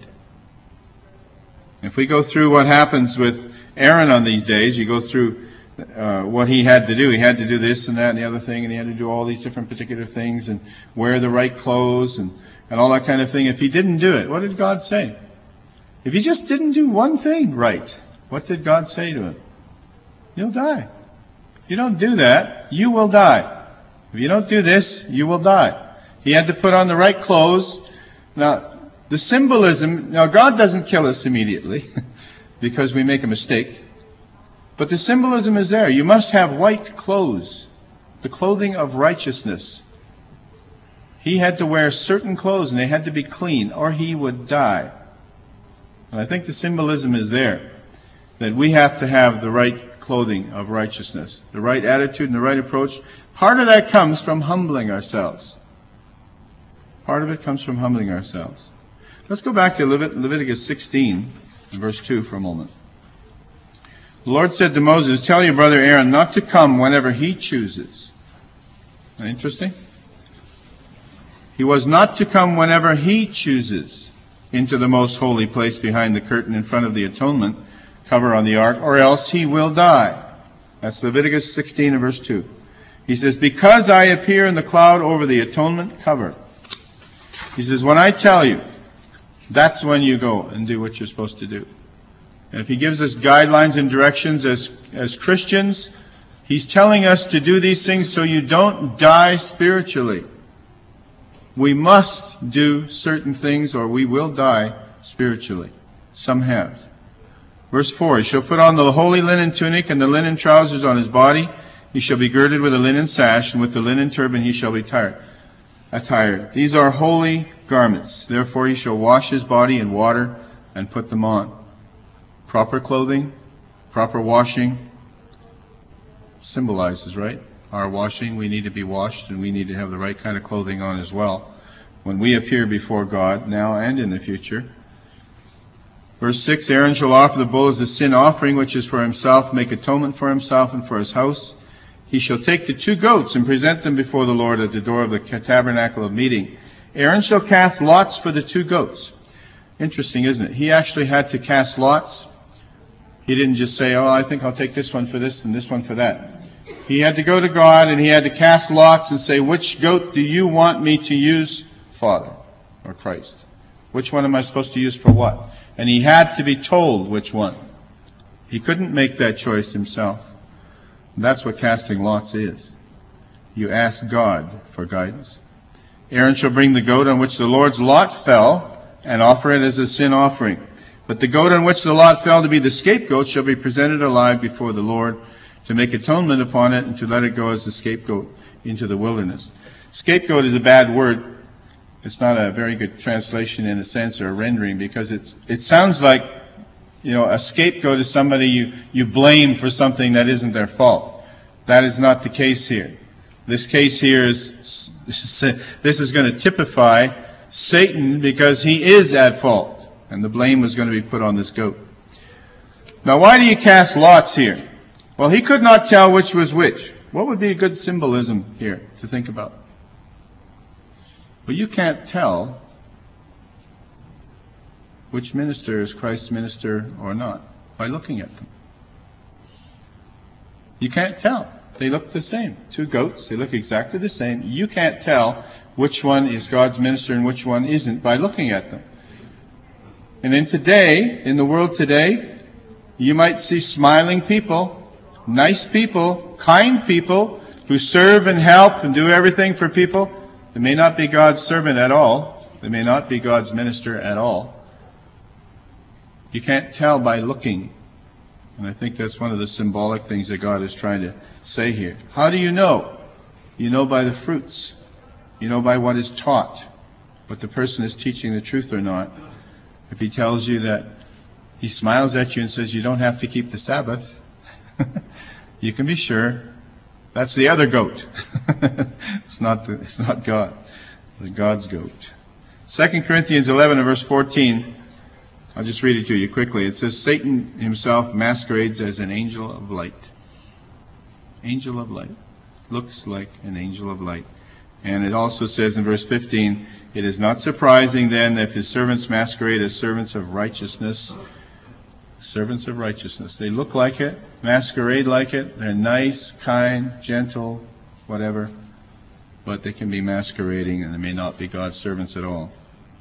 If we go through what happens with Aaron on these days, you go through what he had to do. He had to do this and that and the other thing, and he had to do all these different particular things and wear the right clothes and all that kind of thing. If he didn't do it, what did God say? If he just didn't do one thing right, what did God say to him? You'll die. If you don't do that, you will die. If you don't do this, you will die. He had to put on the right clothes. Now, the symbolism, God doesn't kill us immediately because we make a mistake. But the symbolism is there. You must have white clothes, the clothing of righteousness. He had to wear certain clothes and they had to be clean or he would die. And I think the symbolism is there, that we have to have the right clothing of righteousness, the right attitude and the right approach. Part of that comes from humbling ourselves. Part of it comes from humbling ourselves. Let's go back to Leviticus 16, verse 2 for a moment. The Lord said to Moses, tell your brother Aaron not to come whenever he chooses. Isn't that interesting? He was not to come whenever he chooses into the most holy place behind the curtain in front of the atonement cover on the ark, or else he will die. That's Leviticus 16 and verse 2. He says, because I appear in the cloud over the atonement cover. He says, when I tell you, that's when you go and do what you're supposed to do. And if He gives us guidelines and directions as Christians, He's telling us to do these things so you don't die spiritually. We must do certain things or we will die spiritually. Some have. Verse 4, he shall put on the holy linen tunic and the linen trousers on his body. He shall be girded with a linen sash, and with the linen turban he shall be attired. These are holy garments. Therefore he shall wash his body in water and put them on. Proper clothing, proper washing symbolizes, right? Our washing, we need to be washed and we need to have the right kind of clothing on as well when we appear before God now and in the future. Verse 6, Aaron shall offer the bull as a sin offering, which is for himself, make atonement for himself and for his house. He shall take the 2 goats and present them before the Lord at the door of the tabernacle of meeting. Aaron shall cast lots for the 2 goats. Interesting, isn't it? He actually had to cast lots. He didn't just say, oh, I think I'll take this one for this and this one for that. He had to go to God and he had to cast lots and say, which goat do you want me to use, Father, or Christ? Which one am I supposed to use for what? And he had to be told which one. He couldn't make that choice himself. And that's what casting lots is. You ask God for guidance. Aaron shall bring the goat on which the Lord's lot fell and offer it as a sin offering. But the goat on which the lot fell to be the scapegoat shall be presented alive before the Lord to make atonement upon it and to let it go as the scapegoat into the wilderness. Scapegoat is a bad word. It's not a very good translation in a sense, or a rendering, because it sounds like, a scapegoat is somebody you blame for something that isn't their fault. That is not the case here. This case here is, this is going to typify Satan, because he is at fault, and the blame was going to be put on this goat. Now, why do you cast lots here? Well, he could not tell which was which. What would be a good symbolism here to think about? Well, you can't tell which minister is Christ's minister or not by looking at them. You can't tell. They look the same. Two goats, they look exactly the same. You can't tell which one is God's minister and which one isn't by looking at them. And in the world today, you might see smiling people, nice people, kind people who serve and help and do everything for people. They may not be God's servant at all. They may not be God's minister at all. You can't tell by looking. And I think that's one of the symbolic things that God is trying to say here. How do you know? You know by the fruits. You know by what is taught. What the person is teaching the truth or not. If he tells you that he smiles at you and says you don't have to keep the Sabbath, you can be sure that's the other goat. It's not God. It's God's goat. 2 Corinthians 11 and verse 14. I'll just read it to you quickly. It says, Satan himself masquerades as an angel of light. Angel of light. Looks like an angel of light. And it also says in verse 15, it is not surprising then that his servants masquerade as servants of righteousness. Servants of righteousness. They look like it, masquerade like it. They're nice, kind, gentle, whatever. But they can be masquerading, and they may not be God's servants at all.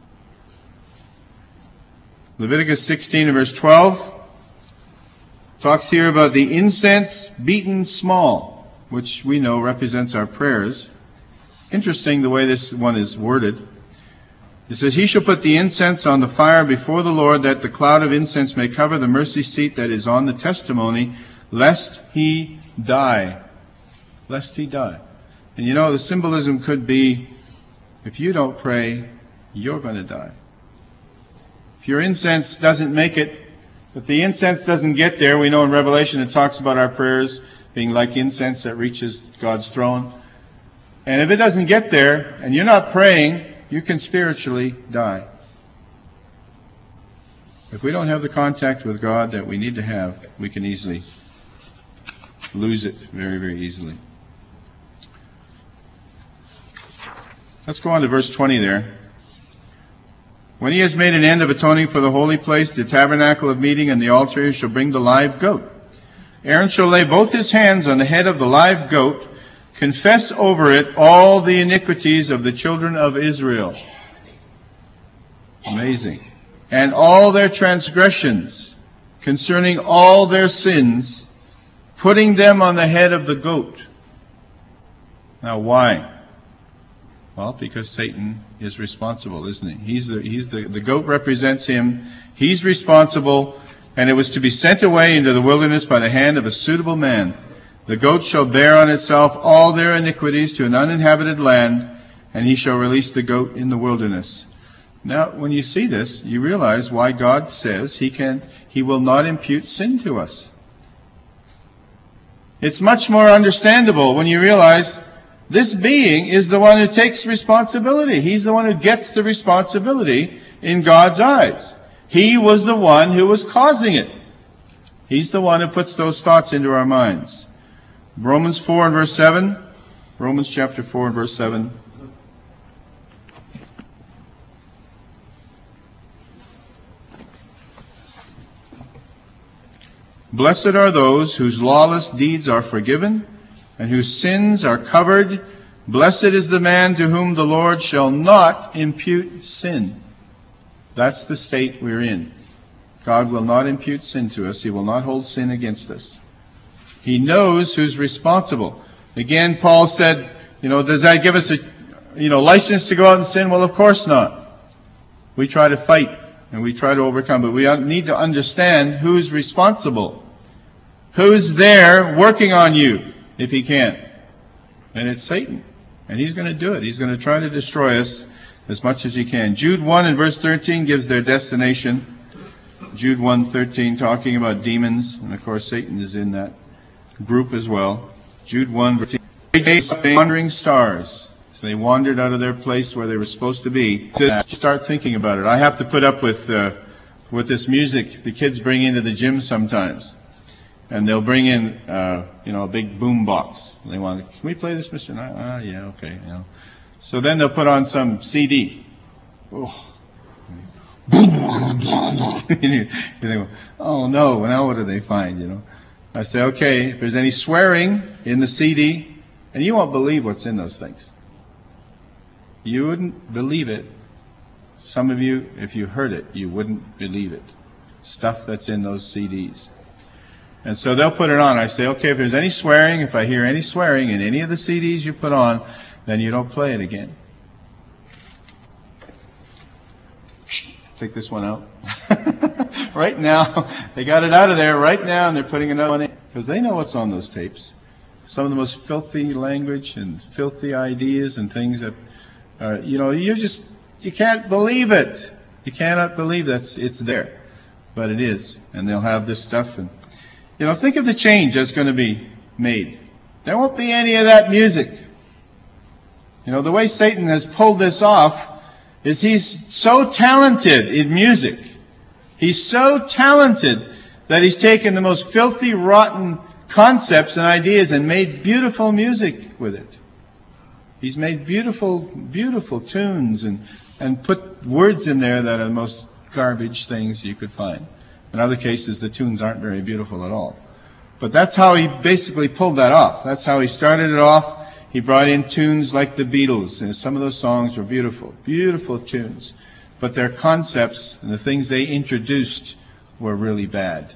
Leviticus 16 and verse 12 talks here about the incense beaten small, which we know represents our prayers. Interesting the way this one is worded. It says, he shall put the incense on the fire before the Lord, that the cloud of incense may cover the mercy seat that is on the testimony, lest he die. Lest he die. And the symbolism could be, if you don't pray, you're going to die. If your incense doesn't make it, if the incense doesn't get there, we know in Revelation it talks about our prayers being like incense that reaches God's throne. And if it doesn't get there, and you're not praying, you can spiritually die. If we don't have the contact with God that we need to have, we can easily lose it very, very easily. Let's go on to verse 20 there. When he has made an end of atoning for the holy place, the tabernacle of meeting, and the altar, he shall bring the live goat. Aaron shall lay both his hands on the head of the live goat, confess over it all the iniquities of the children of Israel. Amazing. And all their transgressions concerning all their sins, putting them on the head of the goat. Now why? Well, because Satan is responsible, isn't he? The goat represents him. He's responsible, and it was to be sent away into the wilderness by the hand of a suitable man. The goat shall bear on itself all their iniquities to an uninhabited land, and he shall release the goat in the wilderness. Now, when you see this, you realize why God says he will not impute sin to us. It's much more understandable when you realize this being is the one who takes responsibility. He's the one who gets the responsibility in God's eyes. He was the one who was causing it. He's the one who puts those thoughts into our minds. Romans 4 and verse 7. Romans chapter 4 and verse 7. Blessed are those whose lawless deeds are forgiven, and whose sins are covered. Blessed is the man to whom the Lord shall not impute sin. That's the state we're in. God will not impute sin to us. He will not hold sin against us. He knows who's responsible. Again, Paul said, does that give us a, license to go out and sin? Well, of course not. We try to fight and we try to overcome, but we need to understand who's responsible. Who's there working on you if he can? And it's Satan. And he's going to do it. He's going to try to destroy us. as much as you can. Jude 1 and verse 13 gives their destination. Jude 1:13 talking about demons, and of course Satan is in that group as well. Jude 1, verse 13, wandering stars. So they wandered out of their place where they were supposed to be. To start thinking about it. I have to put up with this music the kids bring into the gym sometimes. And they'll bring in, a big boom box. They want, can we play this, Mr. Knight? Yeah, okay. So then they'll put on some CD. Oh. You think, oh no, now what do they find, I say, okay, if there's any swearing in the CD, and you won't believe what's in those things. You wouldn't believe it. Some of you, if you heard it, you wouldn't believe it. Stuff that's in those CDs. And so they'll put it on. I say, okay, if there's any swearing, if I hear any swearing in any of the CDs you put on, then you don't play it again. Take this one out. Right now, they got it out of there right now, and they're putting another one in. Because they know what's on those tapes. Some of the most filthy language and filthy ideas and things that, you can't believe it. You cannot believe it's there. But it is. And they'll have this stuff. And think of the change that's going to be made. There won't be any of that music. The way Satan has pulled this off is he's so talented in music. He's so talented that he's taken the most filthy, rotten concepts and ideas and made beautiful music with it. He's made beautiful, beautiful tunes and put words in there that are the most garbage things you could find. In other cases, the tunes aren't very beautiful at all. But that's how he basically pulled that off. That's how he started it off. He brought in tunes like the Beatles, and some of those songs were beautiful, beautiful tunes. But their concepts and the things they introduced were really bad.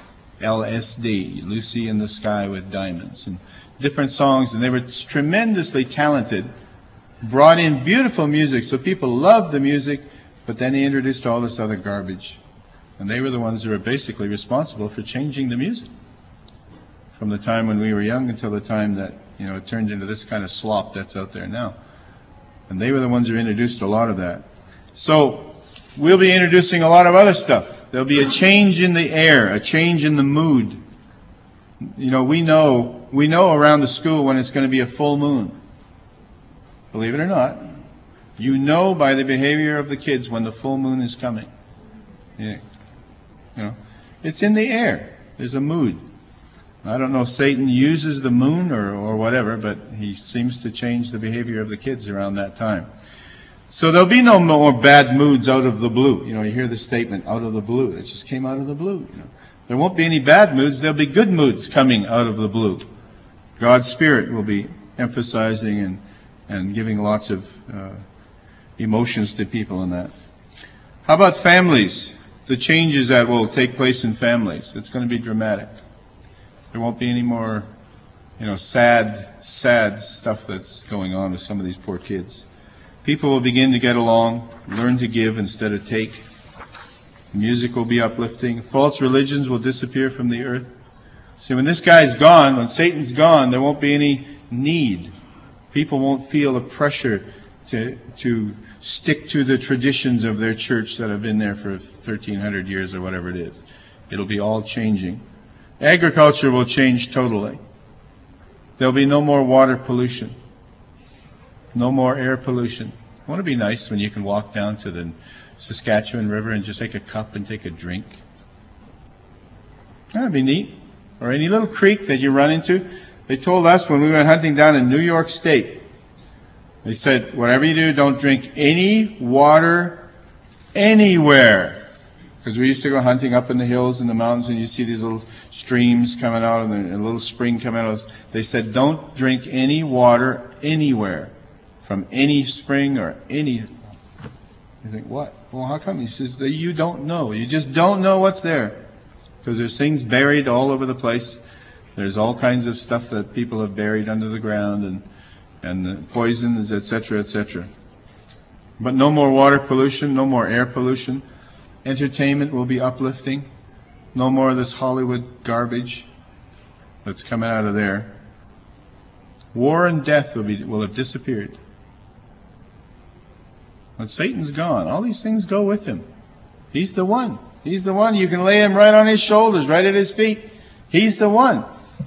LSD, Lucy in the Sky with Diamonds, and different songs, and they were tremendously talented, brought in beautiful music, so people loved the music, but then they introduced all this other garbage. And they were the ones who were basically responsible for changing the music. From the time when we were young until the time that, it turned into this kind of slop that's out there now. And they were the ones who introduced a lot of that. So, we'll be introducing a lot of other stuff. There'll be a change in the air, a change in the mood. We know around the school when it's going to be a full moon. Believe it or not. You know by the behavior of the kids when the full moon is coming. Yeah. It's in the air. There's a mood. I don't know if Satan uses the moon or whatever, but he seems to change the behavior of the kids around that time. So there'll be no more bad moods out of the blue. You hear the statement, out of the blue. It just came out of the blue. There won't be any bad moods. There'll be good moods coming out of the blue. God's Spirit will be emphasizing and giving lots of emotions to people in that. How about families? The changes that will take place in families. It's going to be dramatic. There won't be any more, sad stuff that's going on with some of these poor kids. People will begin to get along, learn to give instead of take. Music will be uplifting. False religions will disappear from the earth. See, when this guy's gone, when Satan's gone, there won't be any need. People won't feel the pressure to stick to the traditions of their church that have been there for 1,300 years or whatever it is. It'll be all changing. Agriculture will change totally. There'll be no more water pollution. No more air pollution. Won't it be nice when you can walk down to the Saskatchewan River and just take a cup and take a drink? That'd be neat. Or any little creek that you run into. They told us when we went hunting down in New York State, they said, whatever you do, don't drink any water anywhere. Because we used to go hunting up in the hills and the mountains, and you see these little streams coming out and a little spring coming out. They said, don't drink any water anywhere, from any spring or any. You think, what? Well, how come? He says that you don't know. You just don't know what's there. Because there's things buried all over the place. There's all kinds of stuff that people have buried under the ground, and the poisons, etc., etc. But no more water pollution, no more air pollution. Entertainment will be uplifting. No more of this Hollywood garbage that's coming out of there. War and death will have disappeared. When Satan's gone, all these things go with him. He's the one. He's the one. You can lay him right on his shoulders, right at his feet. He's the one.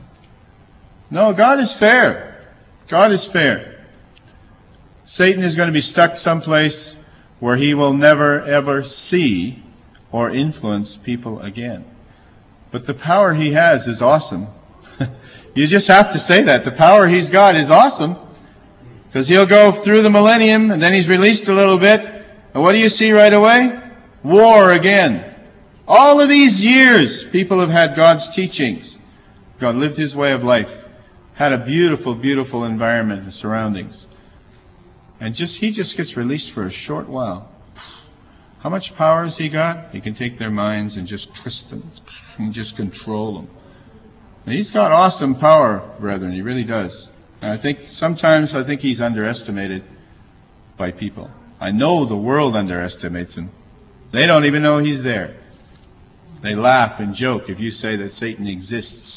No, God is fair. God is fair. Satan is going to be stuck someplace where he will never, ever see or influence people again. But the power he has is awesome. You just have to say that. The power he's got is awesome. Because he'll go through the millennium, and then he's released a little bit. And what do you see right away? War again. All of these years, people have had God's teachings. God lived his way of life. Had a beautiful, beautiful environment and surroundings. And he just gets released for a short while. How much power has he got? He can take their minds and just twist them and just control them. And he's got awesome power, brethren. He really does. And sometimes I think he's underestimated by people. I know the world underestimates him. They don't even know he's there. They laugh and joke if you say that Satan exists.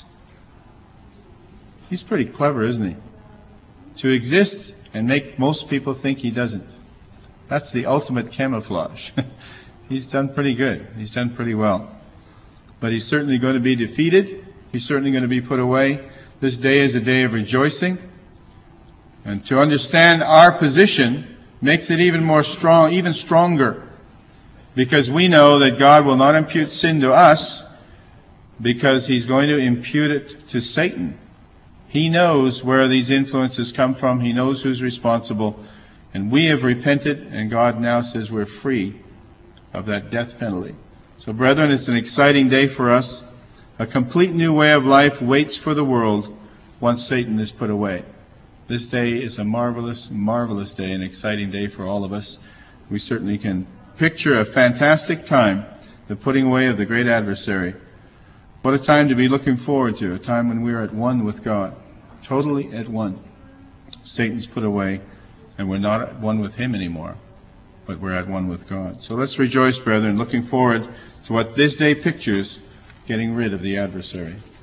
He's pretty clever, isn't he? To exist and make most people think he doesn't. That's the ultimate camouflage. He's done pretty good. He's done pretty well. But he's certainly going to be defeated. He's certainly going to be put away. This day is a day of rejoicing. And to understand our position makes it even more strong, even stronger. Because we know that God will not impute sin to us because he's going to impute it to Satan. He knows where these influences come from. He knows who's responsible. And we have repented, and God now says we're free of that death penalty. So, brethren, it's an exciting day for us. A complete new way of life waits for the world once Satan is put away. This day is a marvelous, marvelous day, an exciting day for all of us. We certainly can picture a fantastic time, the putting away of the great adversary. What a time to be looking forward to, a time when we are at one with God, totally at one. Satan's put away, and we're not at one with him anymore, but we're at one with God. So let's rejoice, brethren, looking forward to what this day pictures, getting rid of the adversary.